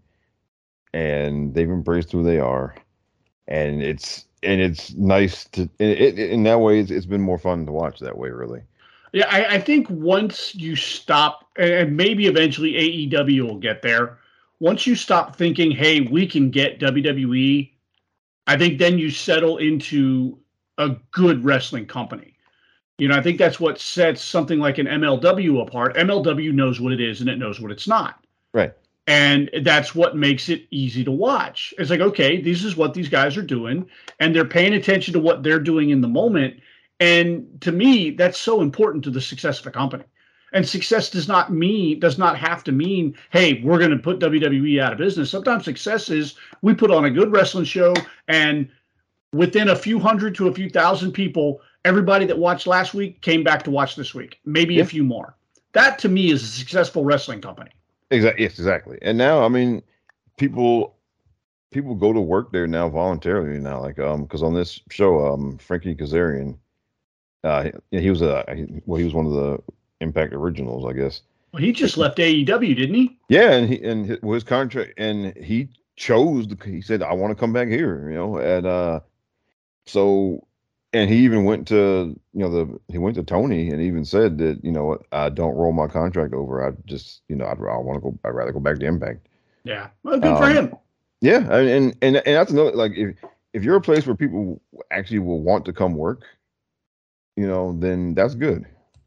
and they've embraced who they are. And it's and it's nice to it, it, in that way. It's, it's been more fun to watch that way, really. Yeah, I, I think once you stop, and maybe eventually A E W will get there. Once you stop thinking, hey, we can get W W E, I think then you settle into a good wrestling company. You know, I think that's what sets something like an M L W apart. M L W knows what it is and it knows what it's not. Right. And that's what makes it easy to watch. It's like, okay, this is what these guys are doing, and they're paying attention to what they're doing in the moment. And to me, that's so important to the success of a company. And success does not mean, does not have to mean, hey, we're going to put W W E out of business. Sometimes success is we put on a good wrestling show, and within a few hundred to a few thousand people, everybody that watched last week came back to watch this week, maybe yeah. a few more. That to me is a successful wrestling company. Exactly. Yes, exactly. And now, I mean, people people go to work there now voluntarily now, like um, because on this show, um, Frankie Kazarian. Uh, he, he was a well, he was one of the Impact originals, I guess. Well, he just left A E W, didn't he? Yeah, and he and his, well, his contract, and he chose. The, he said, "I want to come back here," you know, and uh, so, and he even went to, you know, the he went to Tony and even said that, you know, I don't roll my contract over. I just, you know, I'd I want to go. I'd rather go back to Impact. Yeah, well, good um, for him. Yeah, and and and that's another, like, if if you're a place where people actually will want to come work, you know, then that's good.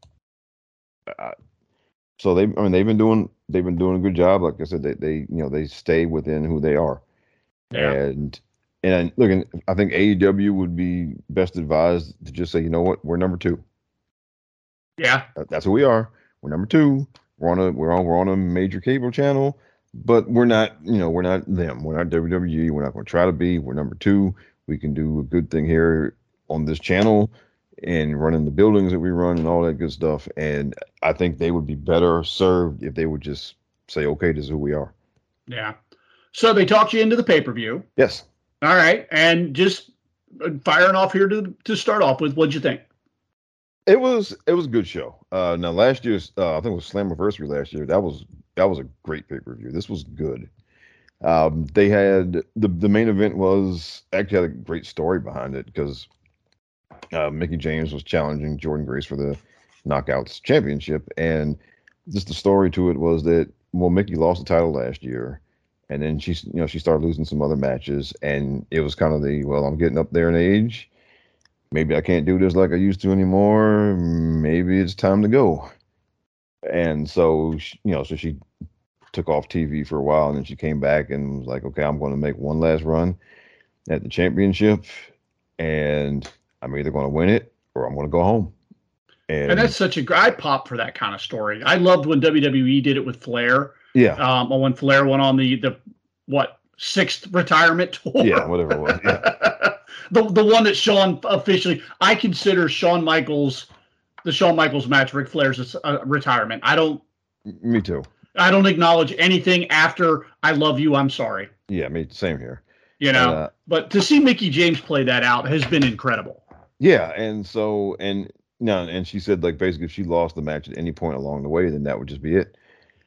Uh, so they, I mean, they've been doing, they've been doing a good job. Like I said, they, they, you know, they stay within who they are. Yeah. And, and look, I think A E W would be best advised to just say, you know what, we're number two. Yeah. That's who we are. We're number two. We're on a, we're on, we're on a major cable channel, but we're not, you know, we're not them. We're not W W E. We're not going to try to be. We're number two. We can do a good thing here on this channel and running the buildings that we run and all that good stuff. And I think they would be better served if they would just say, okay, this is who we are. Yeah. So they talked you into the pay-per-view. Yes. All right. And just firing off here to to start off with, what'd you think? It was it was a good show. Uh, now last year's, uh, I think it was Slammiversary last year. That was that was a great pay-per-view. This was good. Um, they had the the main event was actually had a great story behind it because uh, Mickie James was challenging Jordynne Grace for the Knockouts Championship, and just the story to it was that well, Mickie lost the title last year, and then she you know she started losing some other matches, and it was kind of the well, I'm getting up there in age. Maybe I can't do this like I used to anymore. Maybe it's time to go. And so, you know, so she took off T V for a while, and then she came back and was like, okay, I'm going to make one last run at the championship, and I'm either going to win it or I'm going to go home. And, and that's such a great, I pop for that kind of story. I loved when W W E did it with Flair. Yeah. Um, or when Flair went on the, the what, sixth retirement tour. Yeah, whatever it was. Yeah. the the one that Shawn officially, I consider Shawn Michaels, the Shawn Michaels match, Ric Flair's uh, retirement. I don't. Me too. I don't acknowledge anything after I love you, I'm sorry. Yeah, me same here. You know, uh, but to see Mickie James play that out has been incredible. Yeah, and so and no, and she said like basically if she lost the match at any point along the way, then that would just be it.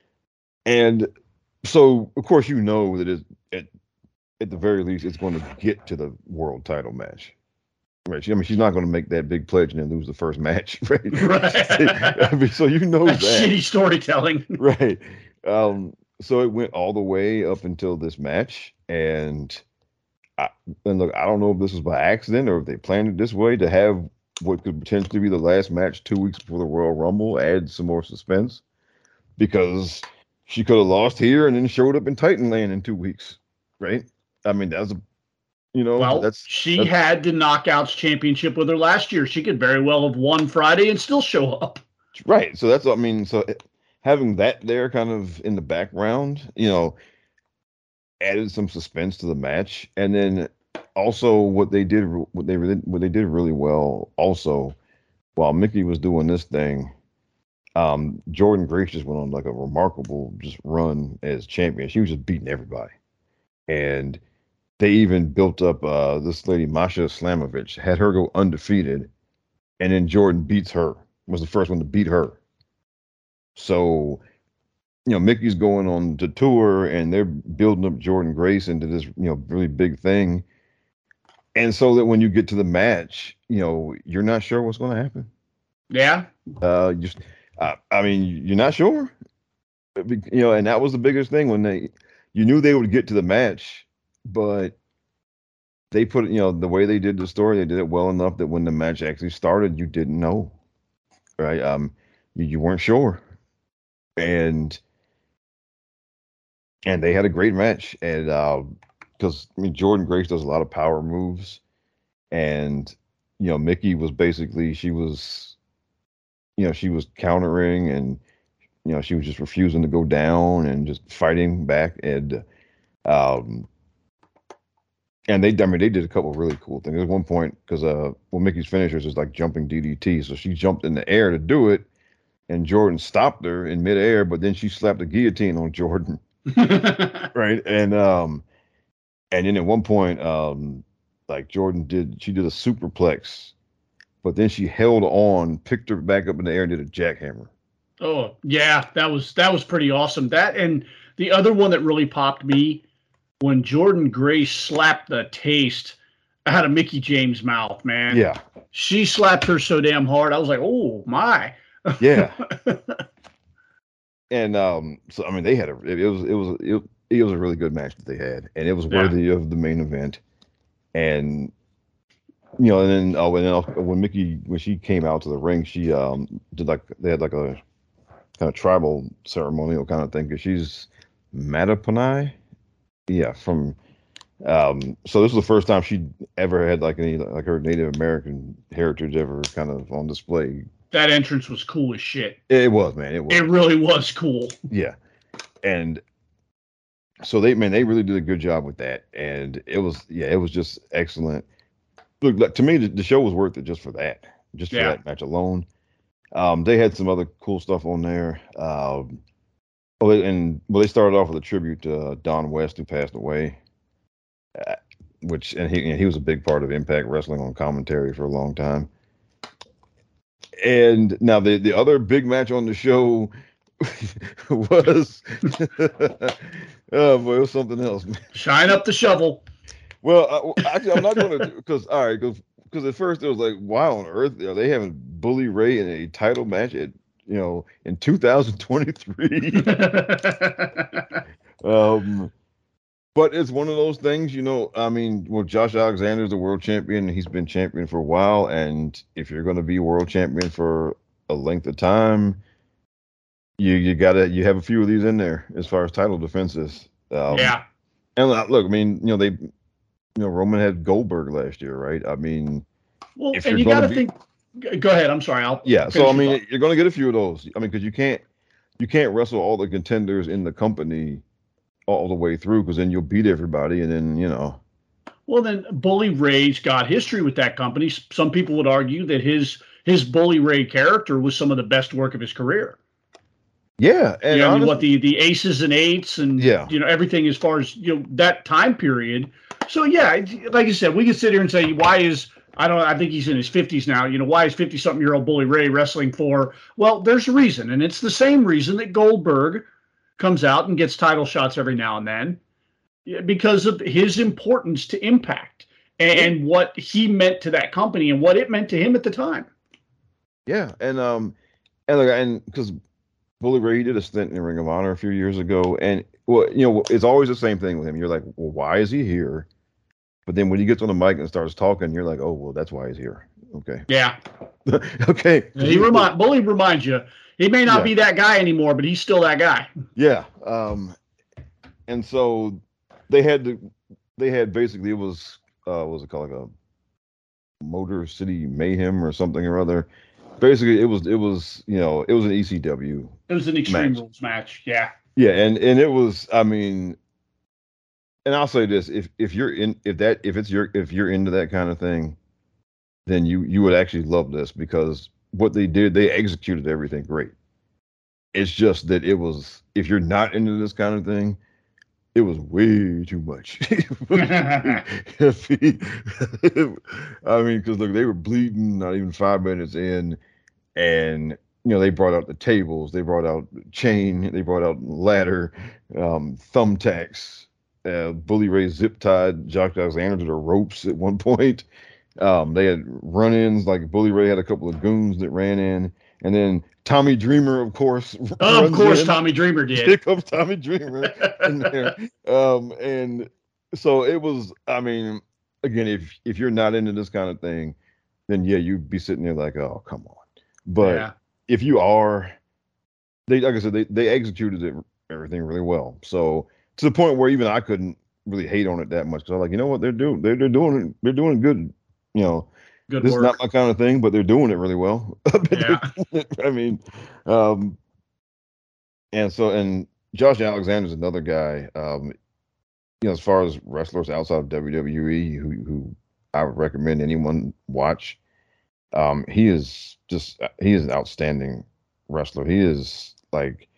And so of course you know that it, at at the very least it's going to get to the world title match. Right. She, I mean, she's not going to make that big pledge and then lose the first match, right? Right. I mean, so you know That's that. Shitty storytelling. Right. Um, so it went all the way up until this match, and I, and look, I don't know if this was by accident or if they planned it this way to have what could potentially be the last match two weeks before the Royal Rumble, add some more suspense, because she could have lost here and then showed up in Titanland in two weeks, right? I mean, that's a You know, well, that's she that's, had the Knockouts Championship with her last year. She could very well have won Friday and still show up. Right. So that's, I mean, so having that there kind of in the background, you know, added some suspense to the match. And then also what they did, what they really, what they did really well also, while Mickie was doing this thing, um, Jordynne Grace just went on like a remarkable just run as champion. She was just beating everybody. And they even built up uh, this lady, Masha Slamovich, had her go undefeated, and then Jordynne beats her, was the first one to beat her. So, you know, Mickey's going on the tour, and they're building up Jordynne Grace into this, you know, really big thing. And so that when you get to the match, you know, you're not sure what's going to happen. Yeah. Uh, just, uh, I mean, you're not sure. You know, and that was the biggest thing when they, you knew they would get to the match. But they put it, you know, the way they did the story, they did it well enough that when the match actually started, you didn't know, right? Um, you, you weren't sure, and and they had a great match, and because uh, I mean, Jordynne Grace does a lot of power moves, and you know, Mickie was basically she was, you know, she was countering, and you know, she was just refusing to go down and just fighting back, and um. And they, I mean, they did a couple of really cool things. At one point, because uh, well, Mickey's finishers is like jumping D D T, so she jumped in the air to do it, and Jordynne stopped her in midair, but then she slapped a guillotine on Jordynne, right? And um, and then at one point, um, like Jordynne did, she did a superplex, but then she held on, picked her back up in the air, and did a jackhammer. Oh yeah, that was that was pretty awesome. That and the other one that really popped me. When Jordynne Grace slapped the taste out of Mickie James' mouth, man. Yeah. She slapped her so damn hard. I was like, oh, my. Yeah. And um, so, I mean, they had a, it was, it was, it, it was a really good match that they had. And it was worthy yeah. of the main event. And, you know, and then, oh, and then when Mickie, when she came out to the ring, she um did like, they had like a kind of tribal ceremonial kind of thing because she's Mattaponi. Yeah, from um so this was the first time she'd ever had like any like her Native American heritage ever kind of on display. That entrance was cool as shit. It was, man. It was. It really was cool. Yeah. And so they man, they really did a good job with that. And it was yeah, it was just excellent. Look, like, to me the, the show was worth it just for that. Just for yeah. that match alone. Um they had some other cool stuff on there. Um Well, and well, they started off with a tribute to uh, Don West, who passed away, uh, which and he and he was a big part of Impact Wrestling on commentary for a long time. And now the the other big match on the show was Oh boy, it was something else, man. Shine up the shovel. Well, uh, actually, I'm not going to because all right, because at first it was like, why on earth are they having Bully Ray in a title match at you know in two thousand twenty-three? um, but it's one of those things, you know. I mean, well, Josh Alexander is the world champion. He's been champion for a while, and if you're going to be world champion for a length of time, you you gotta you have a few of these in there as far as title defenses. Um, yeah. And look, I mean, you know they. You know, Roman had Goldberg last year, right? I mean, well, and you got to be... think. Go ahead. I'm sorry. I'll yeah. So I mean, you're going to get a few of those. I mean, because you can't you can't wrestle all the contenders in the company all the way through, because then you'll beat everybody, and then you know. Well, then Bully Ray's got history with that company. Some people would argue that his his Bully Ray character was some of the best work of his career. Yeah, and you know, honestly, what the the aces and eights and yeah. you know everything as far as you know that time period. So yeah, like I said, we could sit here and say, why is I don't I think he's in his fifties now. You know, why is fifty-something year old Bully Ray wrestling for? Well, there's a reason, and it's the same reason that Goldberg comes out and gets title shots every now and then, because of his importance to Impact and what he meant to that company and what it meant to him at the time. Yeah, and um, and like, and because Bully Ray did a stint in Ring of Honor a few years ago, and well, you know, it's always the same thing with him. You're like, well, why is he here? But then when he gets on the mic and starts talking, you're like, oh, well, that's why he's here. Okay. Yeah. Okay. He remind Bully reminds you. He may not yeah. be that guy anymore, but he's still that guy. Yeah. Um, and so they had to. They had basically it was uh, what was it called, like a Motor City Mayhem or something or other. Basically, it was it was you know it was an E C W. It was an Extreme match. Rules match. Yeah. Yeah, and and it was. I mean. And I'll say this: if if you're in, if that, if it's your, if you're into that kind of thing, then you you would actually love this, because what they did, they executed everything great. It's just that it was, if you're not into this kind of thing, it was way too much. I mean, because look, they were bleeding, not even five minutes in, and you know they brought out the tables, they brought out chain, they brought out ladder, um, thumbtacks. Uh, Bully Ray zip tied Josh Alexander to the ropes at one point. Um, they had run-ins, like Bully Ray had a couple of goons that ran in, and then Tommy Dreamer, of course. Oh, of course, in. Tommy Dreamer did. Here comes Tommy Dreamer in there. Um, and so it was. I mean, again, if if you're not into this kind of thing, then yeah, you'd be sitting there like, oh, come on. But yeah. if you are, they like I said, they they executed it, everything really well. So. To the point where even I couldn't really hate on it that much, because I'm like, you know what, they're doing, they're they're doing it, they're doing good, you know. Good this work. is not my kind of thing, but they're doing it really well. Yeah. I mean, um, and so and Josh Alexander is another guy, um, you know, as far as wrestlers outside of W W E who who I would recommend anyone watch. Um, he is just he is an outstanding wrestler. He is like.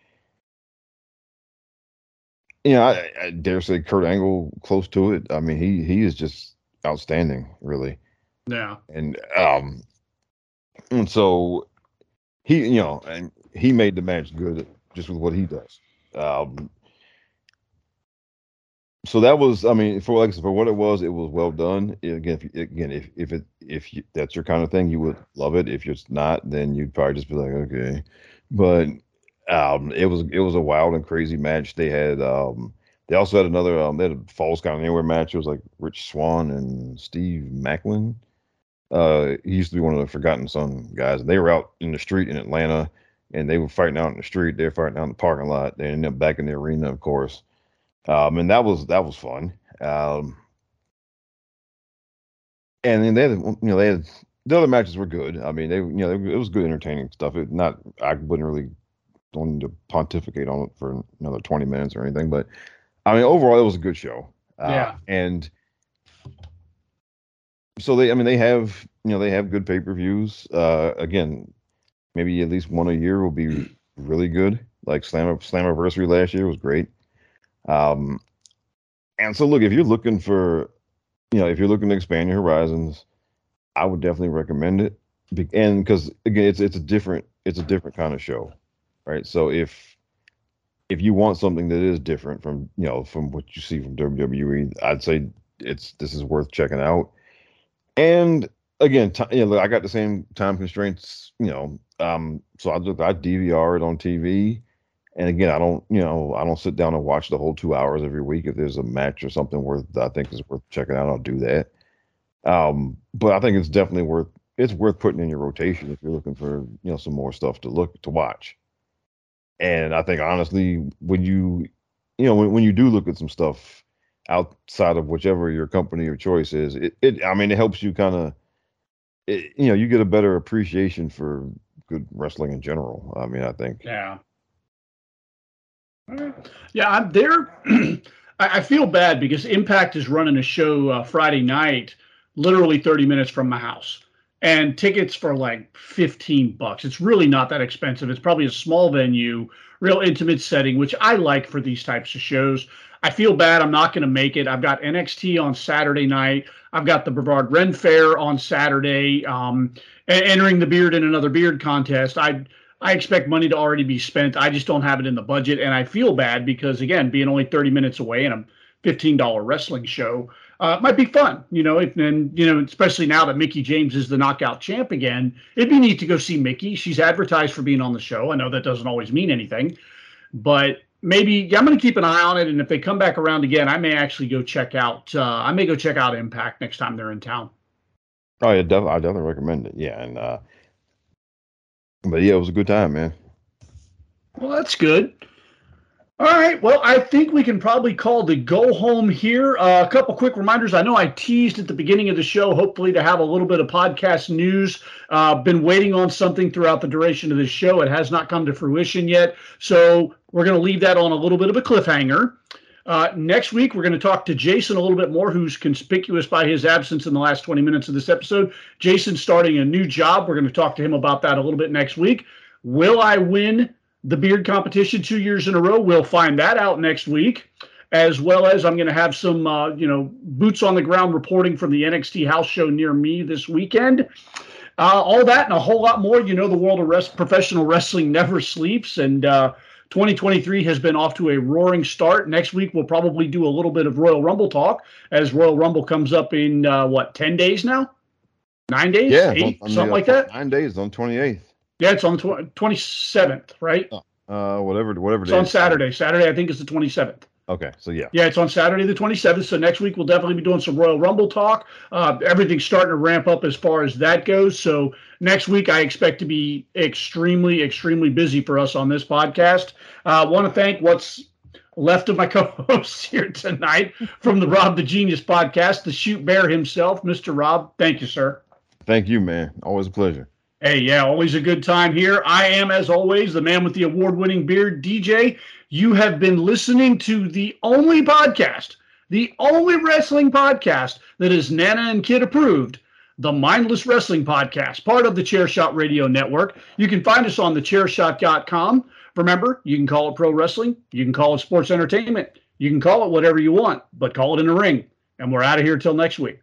You know, I, I dare say Kurt Angle close to it. I mean, he he is just outstanding, really. Yeah. And um, and so he, you know, and he made the match good just with what he does. Um, so that was, I mean, for like I said, for what it was, it was well done. Again, if again, if if it if you, that's your kind of thing, you would love it. If it's not, then you'd probably just be like, okay, but. Um, it was it was a wild and crazy match. They had um, they also had another um, they had a Falls Count Anywhere match. It was like Rich Swann and Steve Macklin. Uh, he used to be one of the Forgotten Son guys. They were out in the street in Atlanta, and they were fighting out in the street. They were fighting out in the parking lot. They ended up back in the arena, of course. Um, and that was that was fun. Um, and then they had you know they had the other matches were good. I mean, they you know it was good entertaining stuff. It not I wouldn't really. Don't need to pontificate on it for another twenty minutes or anything, but I mean, overall, it was a good show. Uh, yeah. And so they, I mean, they have, you know, they have good pay-per-views. Uh, again, maybe at least one a year will be really good. Like Slam Slammiversary last year was great. Um, and so look, if you're looking for, you know, if you're looking to expand your horizons, I would definitely recommend it. And because again, it's it's a different, it's a different kind of show. Right. So if if you want something that is different from, you know, from what you see from W W E, I'd say it's this is worth checking out. And again, t- you know, I got the same time constraints, you know, um, so I just I D V R it on T V. And again, I don't, you know, I don't sit down and watch the whole two hours every week. If there's a match or something worth, I think is worth checking out, I'll do that. Um, but I think it's definitely worth, it's worth putting in your rotation if you're looking for, you know, some more stuff to look, to watch. And I think honestly, when you, you know, when, when you do look at some stuff outside of whichever your company or choice is, it, it I mean, it helps you kind of, you know, you get a better appreciation for good wrestling in general. I mean, I think. Yeah. Yeah, I'm there. I feel bad because Impact is running a show uh, Friday night, literally thirty minutes from my house, and tickets for like fifteen bucks. It's really not that expensive. It's probably a small venue, real intimate setting, which I like for these types of shows. I feel bad I'm not going to make it. I've got N X T on Saturday night. I've got the Brevard Ren Fair on Saturday, um, entering the Beard in Another Beard contest. I I expect money to already be spent. I just don't have it in the budget. And I feel bad because, again, being only thirty minutes away in a fifteen dollars wrestling show uh, might be fun, you know, and, you know, especially now that Mickie James is the knockout champ again, it'd be neat to go see Mickie. She's advertised for being on the show. I know that doesn't always mean anything, but maybe yeah, I'm going to keep an eye on it. And if they come back around again, I may actually go check out, uh, I may go check out Impact next time they're in town. Oh, yeah, definitely. I definitely recommend it. Yeah. And, uh, but yeah, it was a good time, man. Well, that's good. All right. Well, I think we can probably call the go home here. Uh, a couple quick reminders. I know I teased at the beginning of the show, hopefully to have a little bit of podcast news. Uh, been waiting on something throughout the duration of this show. It has not come to fruition yet. So we're going to leave that on a little bit of a cliffhanger. Uh, next week, we're going to talk to Jason a little bit more, who's conspicuous by his absence in the last twenty minutes of this episode. Jason's starting a new job. We're going to talk to him about that a little bit next week. Will I win the beard competition two years in a row? We'll find that out next week, as well as I'm going to have some, uh, you know, boots on the ground reporting from the N X T house show near me this weekend. Uh, all that and a whole lot more. You know, the world of rest, professional wrestling never sleeps, and uh, twenty twenty-three has been off to a roaring start. Next week, we'll probably do a little bit of Royal Rumble talk as Royal Rumble comes up in, uh, what, ten days now? Nine days? Yeah. Eight? On, on something the, like that? Nine days on twenty-eighth. Yeah, it's on the twenty-seventh, right? Uh, whatever, whatever. It's on Saturday. Saturday, I think, is the twenty-seventh. Okay, so yeah. Yeah, it's on Saturday the twenty-seventh. So next week we'll definitely be doing some Royal Rumble talk. Uh, everything's starting to ramp up as far as that goes. So next week I expect to be extremely, extremely busy for us on this podcast. I uh, want to thank what's left of my co-hosts here tonight from the Rob the Genius podcast, the Shoot Bear himself, Mister Rob. Thank you, sir. Thank you, man. Always a pleasure. Hey, yeah, always a good time here. I am, as always, the man with the award-winning beard, D J. You have been listening to the only podcast, the only wrestling podcast that is Nana and Kid approved, the Mindless Wrestling Podcast, part of the Chairshot Radio Network. You can find us on the chair shot dot com. Remember, you can call it pro wrestling. You can call it sports entertainment. You can call it whatever you want, but call it in the ring. And we're out of here till next week.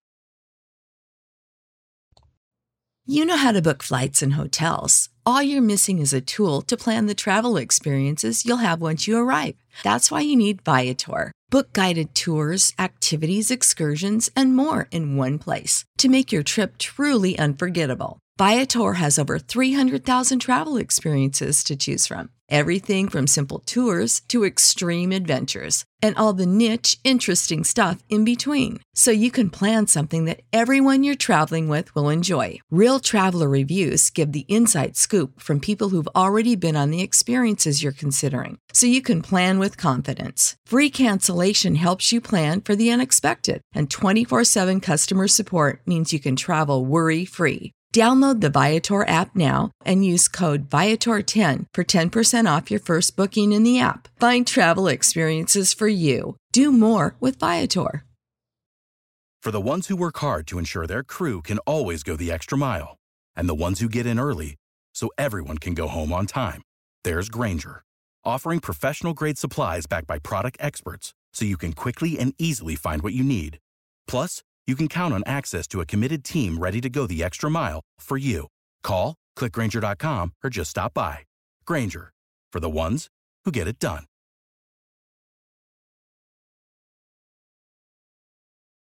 You know how to book flights and hotels. All you're missing is a tool to plan the travel experiences you'll have once you arrive. That's why you need Viator. Book guided tours, activities, excursions, and more in one place to make your trip truly unforgettable. Viator has over three hundred thousand travel experiences to choose from. Everything from simple tours to extreme adventures and all the niche, interesting stuff in between. So you can plan something that everyone you're traveling with will enjoy. Real traveler reviews give the inside scoop from people who've already been on the experiences you're considering. So you can plan with confidence. Free cancellation helps you plan for the unexpected. And twenty-four seven customer support means you can travel worry-free. Download the Viator app now and use code Viator ten for ten percent off your first booking in the app. Find travel experiences for you. Do more with Viator. For the ones who work hard to ensure their crew can always go the extra mile, and the ones who get in early so everyone can go home on time, there's Grainger, offering professional-grade supplies backed by product experts so you can quickly and easily find what you need. Plus, you can count on access to a committed team ready to go the extra mile for you. Call, click Grainger dot com, or just stop by. Grainger, for the ones who get it done.